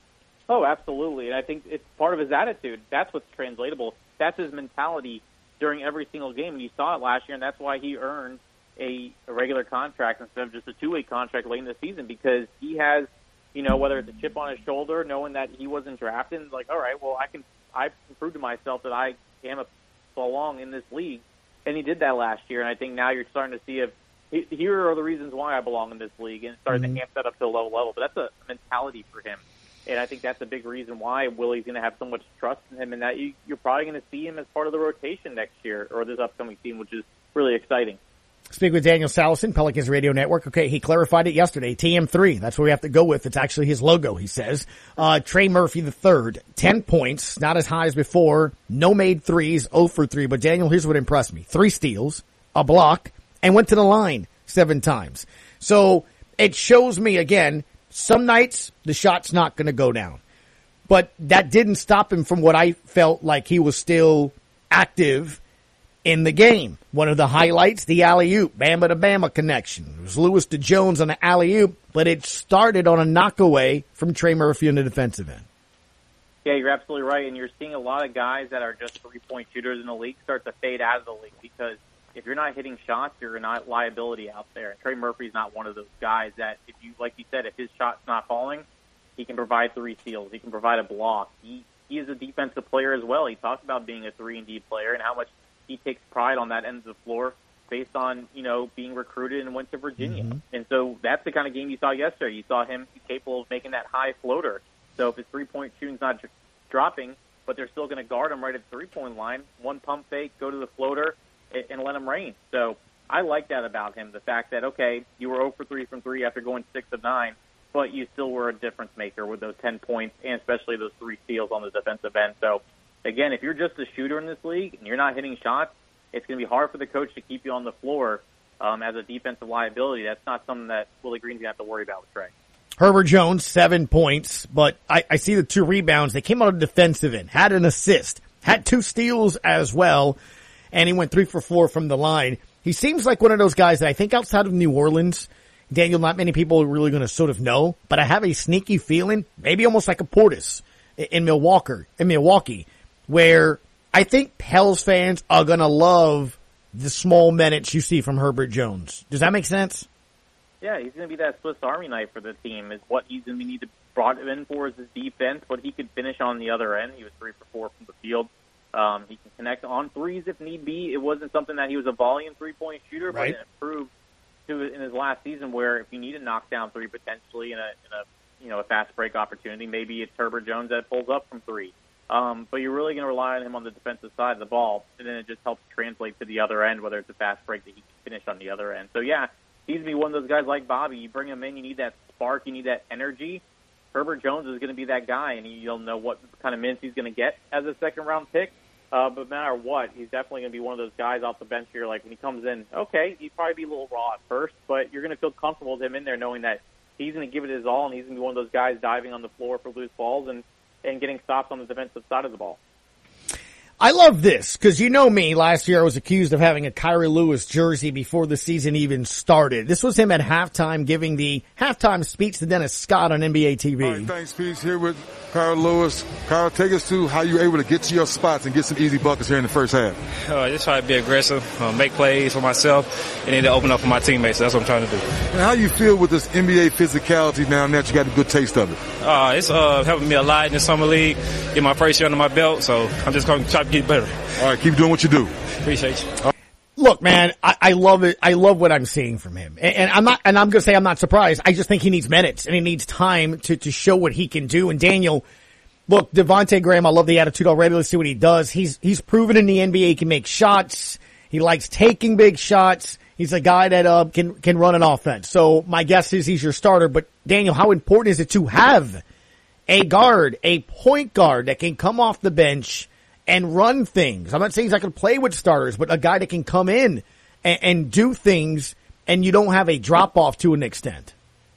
Oh, absolutely, and I think it's part of his attitude. That's what's translatable. That's his mentality during every single game, and you saw it last year, and that's why he earned a regular contract instead of just a 2-way contract late in the season, because he has, whether it's a chip on his shoulder, knowing that he wasn't drafted, like, all right, well, I can prove to myself that I am belong in this league, and he did that last year, and I think now you're starting to see here are the reasons why I belong in this league, and starting to amp that up to a low level, but that's a mentality for him, and I think that's a big reason why Willie's going to have so much trust in him, and that you're probably going to see him as part of the rotation next year, or this upcoming season, which is really exciting.
Speak with Daniel Salison, Pelicans Radio Network. Okay, he clarified it yesterday. TM3, that's what we have to go with. It's actually his logo, he says. Trey Murphy III, 10 points, not as high as before. No made threes, 0 for 3. But Daniel, here's what impressed me. 3 steals, a block, and went to the line 7 times. So it shows me, again, some nights the shot's not going to go down. But that didn't stop him from what I felt like he was still active in the game. One of the highlights, the alley-oop, Bama to Bama connection. It was Lewis to Jones on the alley-oop, but it started on a knockaway from Trey Murphy on the defensive end.
Yeah, you're absolutely right, and you're seeing a lot of guys that are just 3-point shooters in the league start to fade out of the league because if you're not hitting shots, you're not liability out there. And Trey Murphy's not one of those guys that, if you, like you said, if his shot's not falling, he can provide 3 steals. He can provide a block. He is a defensive player as well. He talked about being a 3-and-D player and how much he takes pride on that end of the floor based on, being recruited and went to Virginia. Mm-hmm. And so that's the kind of game you saw yesterday. You saw him capable of making that high floater. So if his 3-point shooting's not dropping, but they're still going to guard him right at the 3-point line, one pump fake, go to the floater, and let him rain. So I like that about him, the fact that, okay, you were 0 for 3 from 3 after going 6 of 9, but you still were a difference maker with those 10 points and especially those 3 steals on the defensive end. So, again, if you're just a shooter in this league and you're not hitting shots, it's going to be hard for the coach to keep you on the floor as a defensive liability. That's not something that Willie Green's going to have to worry about with Trey.
Herbert Jones, 7 points, but I see the 2 rebounds. They came out of the defensive end, had an assist, had 2 steals as well, and he went 3 for 4 from the line. He seems like one of those guys that I think outside of New Orleans, Daniel, not many people are really going to sort of know, but I have a sneaky feeling, maybe almost like a Portis in Milwaukee, where I think Pels fans are going to love the small minutes you see from Herbert Jones. Does that make sense?
Yeah, he's going to be that Swiss Army knife for the team. Is what he's going to need to brought him in for is his defense, but he could finish on the other end. He was 3 for 4 from the field. He can connect on threes if need be. It wasn't something that he was a volume 3-point shooter,
right,
but it improved in his last season where if you need a knockdown 3 potentially in a fast break opportunity, maybe it's Herbert Jones that pulls up from 3. But you're really going to rely on him on the defensive side of the ball, and then it just helps translate to the other end, whether it's a fast break that he can finish on the other end. So, yeah, he's going to be one of those guys like Bobby. You bring him in, you need that spark, you need that energy. Herbert Jones is going to be that guy, and you'll know what kind of minutes he's going to get as a second-round pick. But no matter what, he's definitely going to be one of those guys off the bench here. Like when he comes in, okay, he'd probably be a little raw at first, but you're going to feel comfortable with him in there knowing that he's going to give it his all, and he's going to be one of those guys diving on the floor for loose balls and getting stops on the defensive side of the ball.
I love this because you know me. Last year I was accused of having a Kyrie Lewis jersey before the season even started. This was him at halftime giving the halftime speech to Dennis Scott on NBA TV.
All right, thanks, Peach. Here with Kyrie Lewis. Kyrie, take us to how you were able to get to your spots and get some easy buckets here in the first half.
Just try to be aggressive, make plays for myself, and then to open up for my teammates. That's what I'm trying to do.
And how you feel with this NBA physicality now that you got a good taste of it?
It's helping me a lot in the summer league, get my first year under my belt, so I'm just going to try to get better.
All right, keep doing what you do.
Appreciate you.
Look, man, I love it. I love what I'm seeing from him. And I'm going to say I'm not surprised. I just think he needs minutes and he needs time to show what he can do. And Daniel, look, Devontae Graham, I love the attitude already. Let's see what he does. He's proven in the NBA he can make shots. He likes taking big shots. He's a guy that can run an offense. So my guess is he's your starter. But Daniel, how important is it to have a guard, a point guard that can come off the bench and run things? I'm not saying he's not going to play with starters, but a guy that can come in and do things, and you don't have a drop-off to an extent.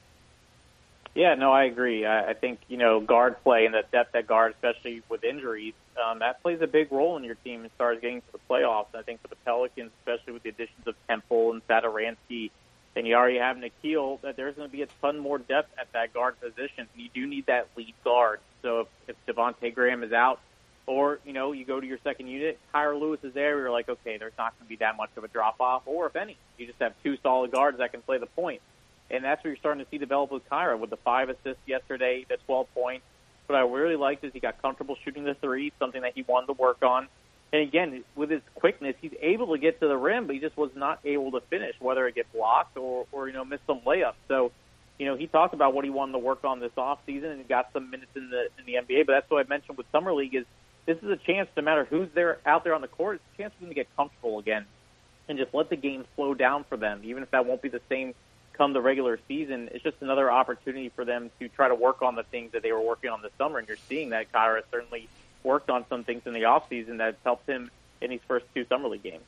Yeah, no, I agree. I think, guard play and the depth at guard, especially with injuries, that plays a big role in your team as far as getting to the playoffs. I think for the Pelicans, especially with the additions of Temple and Satoransky, and you already have Nikhil, that there's going to be a ton more depth at that guard position. You do need that lead guard. So if Devontae Graham is out, or, you go to your second unit, Kyrie Lewis is there, you're like, okay, there's not going to be that much of a drop-off, or if any, you just have 2 solid guards that can play the point. And that's what you're starting to see develop with Kyrie, with the 5 assists yesterday, the 12 points. What I really liked is he got comfortable shooting the 3, something that he wanted to work on. And again, with his quickness, he's able to get to the rim, but he just was not able to finish, whether it get blocked or miss some layups. So, he talked about what he wanted to work on this offseason and got some minutes in the NBA. But that's what I mentioned with Summer League is this is a chance, no matter who's there out there on the court, it's a chance for them to get comfortable again and just let the game slow down for them. Even if that won't be the same come the regular season, it's just another opportunity for them to try to work on the things that they were working on this summer. And you're seeing that Kyra certainly worked on some things in the offseason that's helped him in these first 2 Summer League games.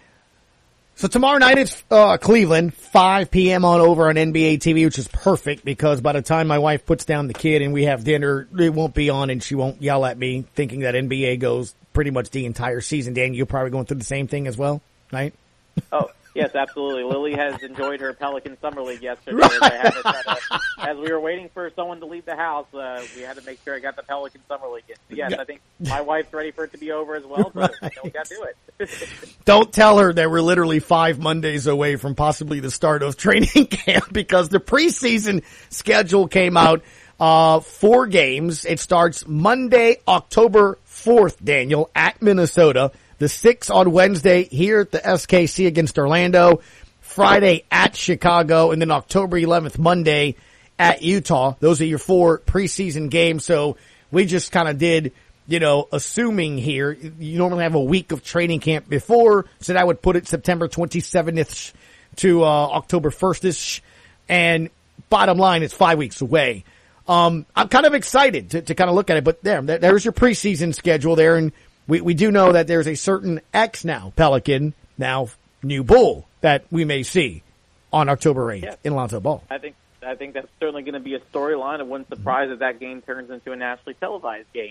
So tomorrow night it's Cleveland, 5 p.m. on over on NBA TV, which is perfect because by the time my wife puts down the kid and we have dinner, it won't be on and she won't yell at me thinking that NBA goes pretty much the entire season. Dan, you're probably going through the same thing as well, right?
Oh, yes, absolutely. Lily has enjoyed her Pelican Summer League yesterday.
Right.
As we were waiting for someone to leave the house, we had to make sure I got the Pelican Summer League in. Yes, I think my wife's ready for it to be over as well, so I don't got to do it.
Don't tell her that we're literally 5 Mondays away from possibly the start of training camp because the preseason schedule came out, 4 games. It starts Monday, October 4th, Daniel, at Minnesota. The 6th on Wednesday here at the SKC against Orlando. Friday at Chicago. And then October 11th, Monday at Utah. Those are your 4 preseason games. So we just kind of did, assuming here, you normally have a week of training camp before. So that would put it September 27th to October 1st-ish. And bottom line, it's 5 weeks away. I'm kind of excited to kind of look at it, but there's your preseason schedule there, and we do know that there's a certain X now, Pelican, now new Bull, that we may see on October 8th in Lonzo Ball.
I think that's certainly going to be a storyline. It wouldn't surprise if that game turns into a nationally televised game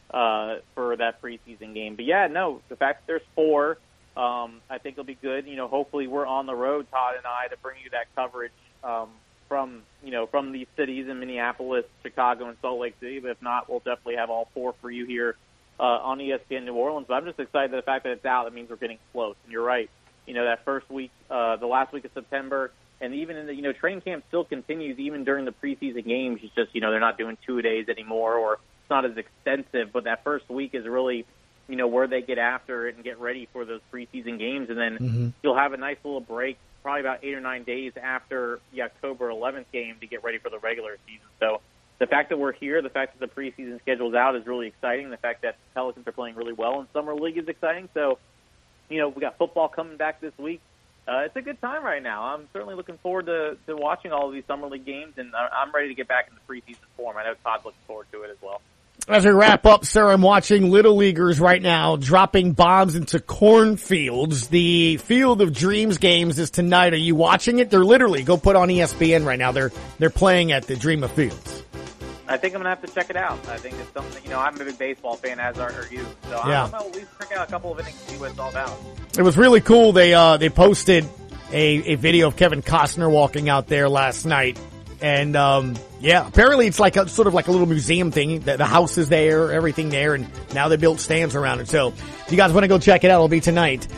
for that preseason game. But the fact that there's 4, I think it'll be good. Hopefully we're on the road, Todd and I, to bring you that coverage from these cities in Minneapolis, Chicago, and Salt Lake City. But if not, we'll definitely have all 4 for you here on ESPN New Orleans. But I'm just excited that the fact that it's out, that means we're getting close. And you're right. That first week, the last week of September, and even in the, training camp still continues even during the preseason games. It's just, they're not doing 2 days anymore, or it's not as extensive. But that first week is really, where they get after it and get ready for those preseason games. And then you'll have a nice little break, probably about 8 or 9 days after the October 11th game to get ready for the regular season. So the fact that we're here, the fact that the preseason schedule's out is really exciting. The fact that the Pelicans are playing really well in Summer League is exciting. So, we got football coming back this week. It's a good time right now. I'm certainly looking forward to watching all of these Summer League games, and I'm ready to get back in the preseason form. I know Todd's looking forward to it as well.
As we wrap up, sir, I'm watching Little Leaguers right now dropping bombs into cornfields. The Field of Dreams games is tonight. Are you watching it? They're literally, go put on ESPN right now. They're playing at the Dream of Fields.
I think I'm going to have to check it out. I think it's something, I'm a big baseball fan, as are you. So I'm going to at least check out a couple of innings and see what it's all about.
It was really cool. They posted a video of Kevin Costner walking out there last night. And, apparently it's like sort of like a little museum thing. The house is there, everything there, and now they built stands around it. So if you guys want to go check it out, it'll be tonight,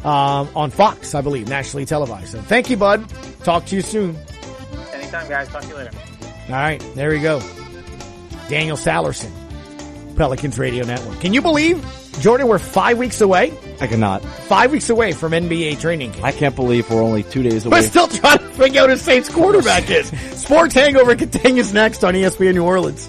on Fox, I believe, nationally televised. So thank you, bud. Talk to you soon.
Anytime, guys. Talk to you later.
All right. There we go. Daniel Salerson, Pelicans Radio Network. Can you believe, Jordan, we're 5 weeks away?
I cannot.
5 weeks away from NBA training camp.
I can't believe we're only 2 days away.
We're still trying to figure out who Saints quarterback is. Sports Hangover continues next on ESPN New Orleans.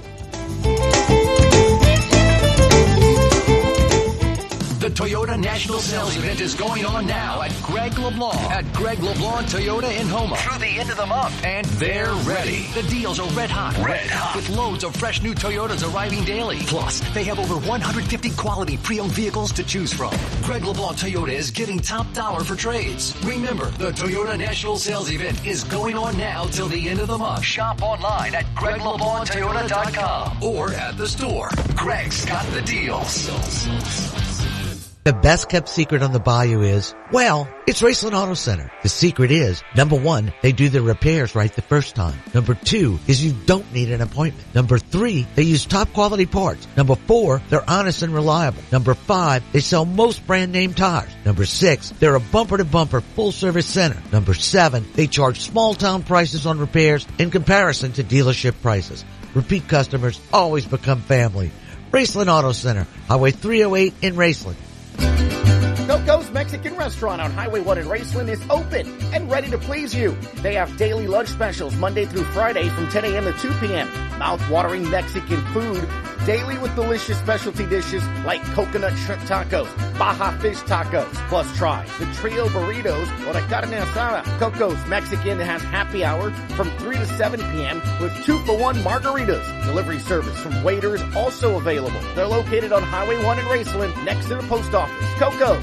The Toyota National Sales Event is going on now at Greg LeBlanc at Greg LeBlanc Toyota in Houma through the end of the month. And they're ready. The deals are red hot. Red hot. With loads of fresh new Toyotas arriving daily. Plus, they have over 150 quality pre-owned vehicles to choose from. Greg LeBlanc Toyota is getting top dollar for trades. Remember, the Toyota National Sales Event is going on now till the end of the month. Shop online at GregLeBlancToyota.com or at the store. Greg's got the deals.
The best kept secret on the Bayou is, well, it's Raceland Auto Center. The secret is, number 1, they do their repairs right the first time. Number 2 is you don't need an appointment. Number 3, they use top quality parts. Number 4, they're honest and reliable. Number 5, they sell most brand name tires. Number 6, they're a bumper to bumper full service center. Number 7, they charge small town prices on repairs in comparison to dealership prices. Repeat customers always become family. Raceland Auto Center, Highway 308 in Raceland.
Coco's Mexican Restaurant on Highway 1 in Raceland is open and ready to please you. They have daily lunch specials Monday through Friday from 10 a.m. to 2 p.m. Mouth-watering Mexican food daily with delicious specialty dishes like coconut shrimp tacos, Baja fish tacos. Plus try the trio burritos or the carne asada. Coco's Mexican has happy hour from 3 to 7 p.m. with 2-for-1 margaritas. Delivery service from waiters also available. They're located on Highway 1 in Raceland next to the post office. Coco's.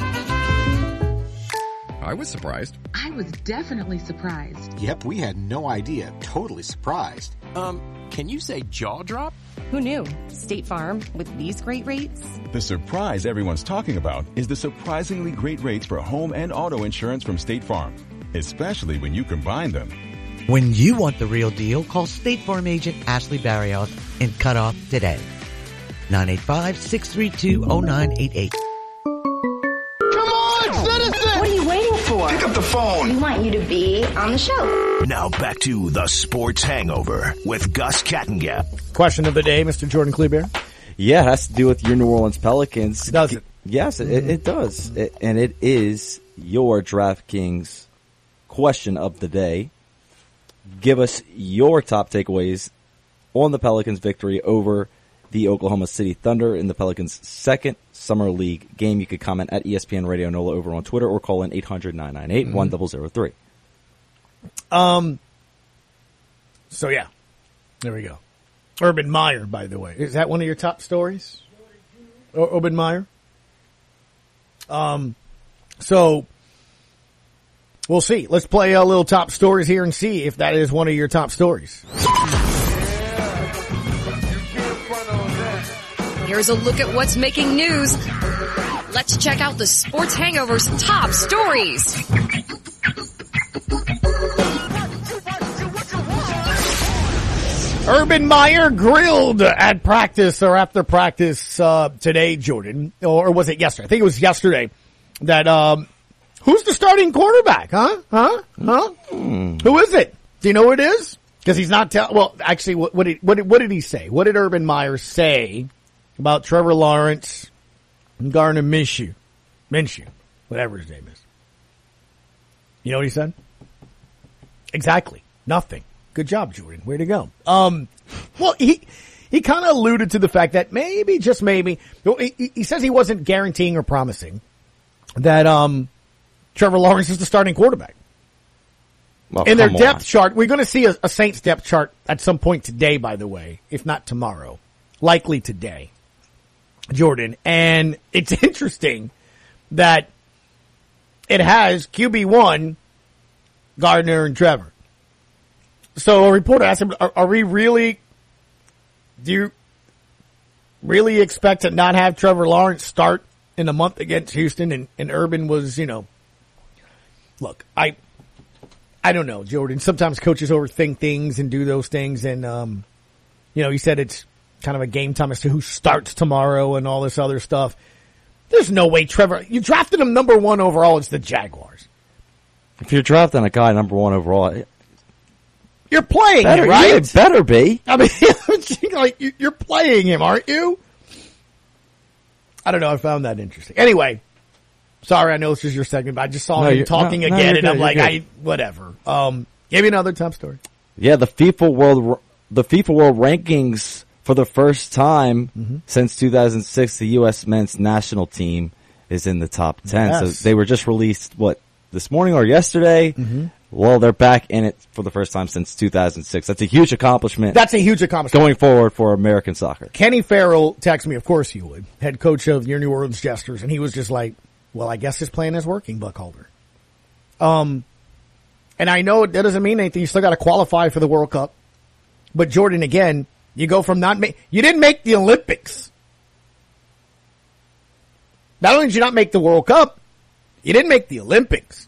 I was surprised.
I was definitely surprised.
Yep, we had no idea. Totally surprised. Can you say jaw drop?
Who knew? State Farm, with these great rates?
The surprise everyone's talking about is the surprisingly great rates for home and auto insurance from State Farm, especially when you combine them.
When you want the real deal, call State Farm agent Ashley Barrios and cut off today. 985-632-0988.
What are you waiting for?
Pick up the phone.
We want you to be on the show.
Now back to the Sports Hangover with Gus Kattengap.
Question of the day, Mr. Jordan Kleber.
Yeah, it has to do with your New Orleans Pelicans.
Does it?
Yes, it does. And it is your DraftKings question of the day. Give us your top takeaways on the Pelicans' victory over the Oklahoma City Thunder in the Pelicans' second Summer League game. You could comment at ESPN Radio NOLA over on Twitter or call in 800-998-1003.
So, yeah, there we go. Urban Meyer, by the way. Is that one of your top stories? Urban Meyer? So, we'll see. Let's play a little top stories here and see if that is one of your top stories.
Here's a look at what's making news. Let's check out the Sports Hangover's top stories.
Urban Meyer grilled at practice or after practice today, Jordan. Or was it yesterday? I think it was yesterday. That who's the starting quarterback? Huh? Who is it? Do you know who it is? Because he's not well, actually, what did he say? What did Urban Meyer say about Trevor Lawrence and Gardner Minshew, whatever his name is? You know what he said? Exactly. Nothing. Good job, Jordan. Way to go. Well, he kind of alluded to the fact that maybe, just maybe, he says he wasn't guaranteeing or promising that Trevor Lawrence is the starting quarterback. Well, in their depth chart, we're going to see a Saints depth chart at some point today, by the way, if not tomorrow. Likely today, Jordan. And it's interesting that it has QB1, Gardner and Trevor. So a reporter asked him, do you really expect to not have Trevor Lawrence start in a month against Houston? And Urban was, look, I don't know, Jordan. Sometimes coaches overthink things and do those things. And, he said it's kind of a game time as to who starts tomorrow and all this other stuff. There's no way Trevor, you drafted him number 1 overall. It's the Jaguars.
If you're drafting a guy number 1 overall,
you're playing him, right?
Yeah, it better be.
I mean, like, you're playing him, aren't you? I don't know. I found that interesting. Anyway, sorry, I know this is your segment, but I just saw him talking again, and I'm like, whatever. Give me another top story.
Yeah, the FIFA World Rankings for the first time since 2006, the U.S. men's national team is in the top 10. Yes. So they were just released, this morning or yesterday? Well, they're back in it for the first time since 2006. That's a huge accomplishment. Going forward for American soccer.
Kenny Farrell texted me, of course he would, head coach of your New Orleans Jesters, and he was just like, well, I guess his plan is working, Buckholder. And I know that doesn't mean anything. You still got to qualify for the World Cup. But Jordan, again, you go from you didn't make the Olympics. Not only did you not make the World Cup, you didn't make the Olympics.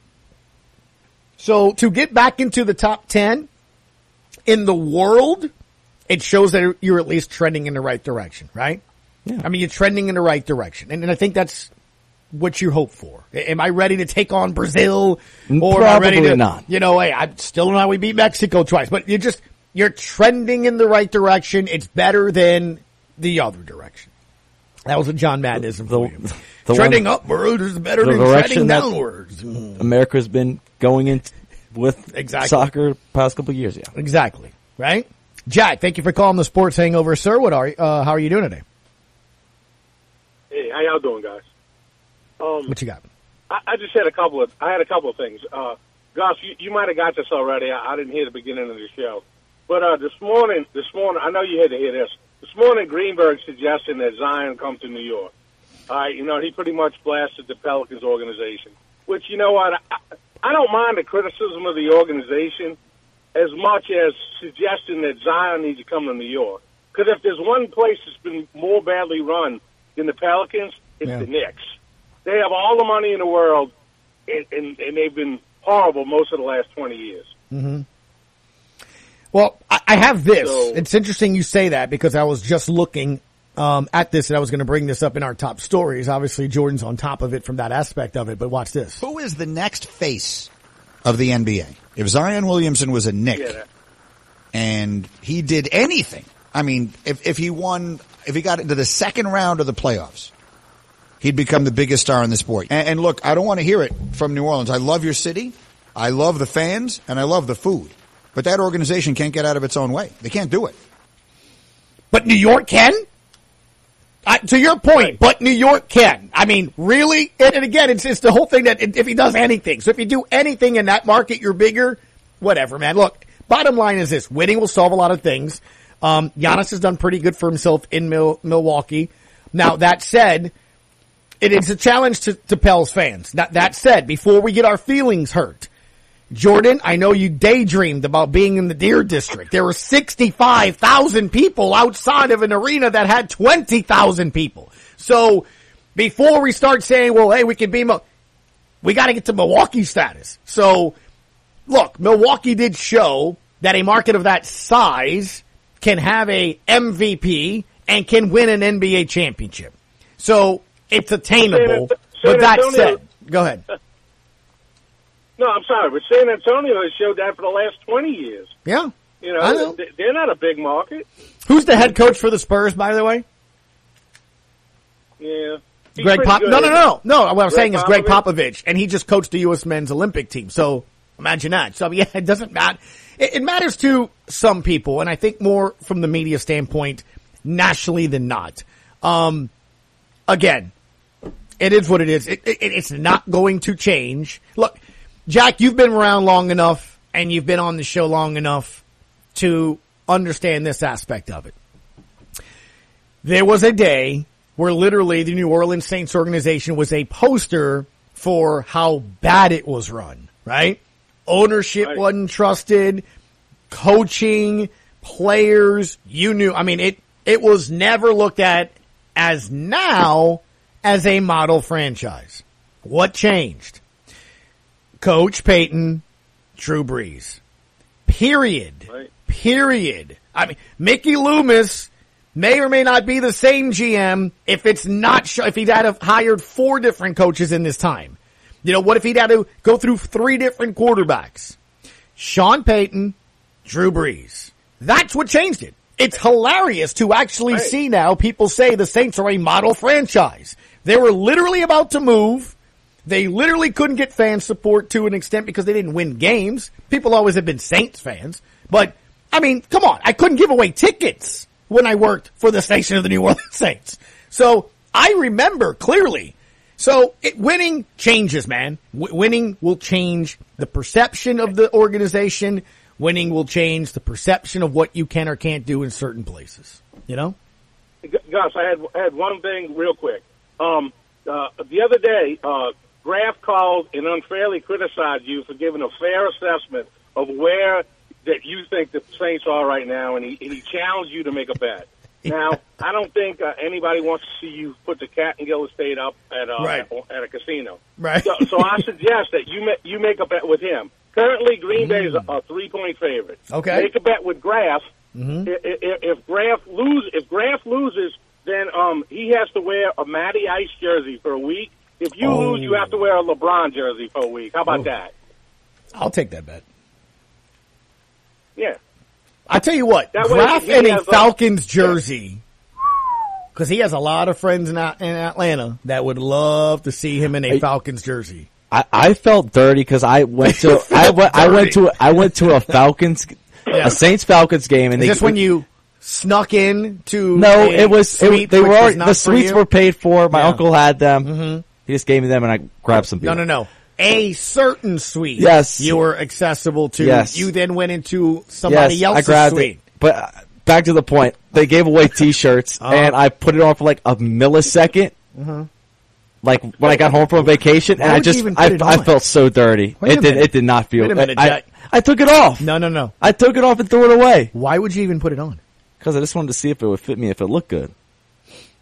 So to get back into the top 10 in the world, it shows that you're at least trending in the right direction, right? Yeah. I mean, you're trending in the right direction. And I think that's what you hope for. Am I ready to take on Brazil? Or
probably
am I ready to,
not.
Hey, I still don't know how we beat Mexico twice, but you're trending in the right direction. It's better than the other direction. That was a John Madism for you. Trending upward is better than trending downwards.
America's been going in with soccer the past couple of years, yeah.
Exactly. Right? Jack, thank you for calling the Sports Hangover, sir. How are you doing today?
Hey, how y'all doing, guys?
What you got?
I just had a couple of things. Gus, you might have got this already. I didn't hear the beginning of the show. But this morning, I know you had to hear this. This morning, Greenberg suggesting that Zion come to New York. All right, he pretty much blasted the Pelicans organization, which, you know what, I don't mind the criticism of the organization as much as suggesting that Zion needs to come to New York. Because if there's one place that's been more badly run than the Pelicans, it's the Knicks. They have all the money in the world, and they've been horrible most of the last 20 years.
Mm-hmm. Well, I have this. It's interesting you say that because I was just looking at this and I was going to bring this up in our top stories. Obviously, Jordan's on top of it from that aspect of it, but watch this.
Who is the next face of the NBA? If Zion Williamson was a Knick and he did anything, I mean, if he got into the second round of the playoffs, he'd become the biggest star in the sport. And look, I don't want to hear it from New Orleans. I love your city. I love the fans and I love the food. But that organization can't get out of its own way. They can't do it.
But New York can? To your point, but New York can. I mean, really? And again, it's the whole thing that if he does anything. So if you do anything in that market, you're bigger. Whatever, man. Look, bottom line is this. Winning will solve a lot of things. Giannis has done pretty good for himself in Milwaukee. Now, that said, it is a challenge to Pels fans. That said, before we get our feelings hurt, Jordan, I know you daydreamed about being in the Deer District. There were 65,000 people outside of an arena that had 20,000 people. So before we start saying, well, hey, we can be, we got to get to Milwaukee status. So look, Milwaukee did show that a market of that size can have a MVP and can win an NBA championship. So it's attainable. But that said, go ahead.
No, I'm sorry, but San Antonio has showed that for the last 20 years.
Yeah.
You know, they're not a big market.
Who's the head coach for the Spurs, by the way?
Yeah.
Greg Popovich. No. What I'm saying is Greg Popovich, and he just coached the U.S. men's Olympic team. So imagine that. So yeah, it doesn't matter. It matters to some people, and I think more from the media standpoint, nationally than not. Again, it is what it is. It's not going to change. Look, Jack, you've been around long enough and you've been on the show long enough to understand this aspect of it. There was a day where literally the New Orleans Saints organization was a poster for how bad it was run, right? Ownership wasn't trusted, coaching, players, you knew. I mean, it was never looked at as now as a model franchise. What changed? Coach Payton, Drew Brees. Period.
Right.
Period. I mean, Mickey Loomis may or may not be the same GM if it's not if he'd had hired 4 different coaches in this time. You know, what if he'd had to go through 3 different quarterbacks? Sean Payton, Drew Brees. That's what changed it. It's hilarious to actually see now people say the Saints are a model franchise. They were literally about to move. They literally couldn't get fan support to an extent because they didn't win games. People always have been Saints fans. But, I mean, come on. I couldn't give away tickets when I worked for the station of the New Orleans Saints. So, I remember clearly. So, winning changes, man. Winning will change the perception of the organization. Winning will change the perception of what you can or can't do in certain places. You know?
Gus, I had one thing real quick. The other day, Graf called and unfairly criticized you for giving a fair assessment of where that you think the Saints are right now, and he challenged you to make a bet. Now, I don't think anybody wants to see you put the Kattengill estate up at a casino.
Right.
So I suggest that you make a bet with him. Currently, Green Bay is a 3-point favorite.
Okay.
Make a bet with Graf.
Mm-hmm.
If Graf loses, then he has to wear a Matty Ice jersey for a week. If you lose, you have to wear a LeBron jersey for a week. How about that?
I'll take that bet.
Yeah.
I tell you what, Graf in a Falcons jersey, because he has a lot of friends in Atlanta that would love to see him in a Falcons jersey.
I felt dirty because I went to a Falcons, a Saints Falcons game, and
is this when you snuck in to?
No, the suites were paid for. My uncle had them. Mm-hmm. He just gave me them, and I grabbed some beer.
No. A certain suite.
Yes.
You were accessible to.
Yes.
You then went into somebody else's
I grabbed
suite.
It. But back to the point, they gave away T-shirts, and I put it on for like a millisecond. Mm-hmm. Like when I got home from vacation, and I felt so dirty. It did not feel.
Wait a minute,
I took it off.
No.
I took it off and threw it away.
Why would you even put it on?
Because I just wanted to see if it would fit me, if it looked good.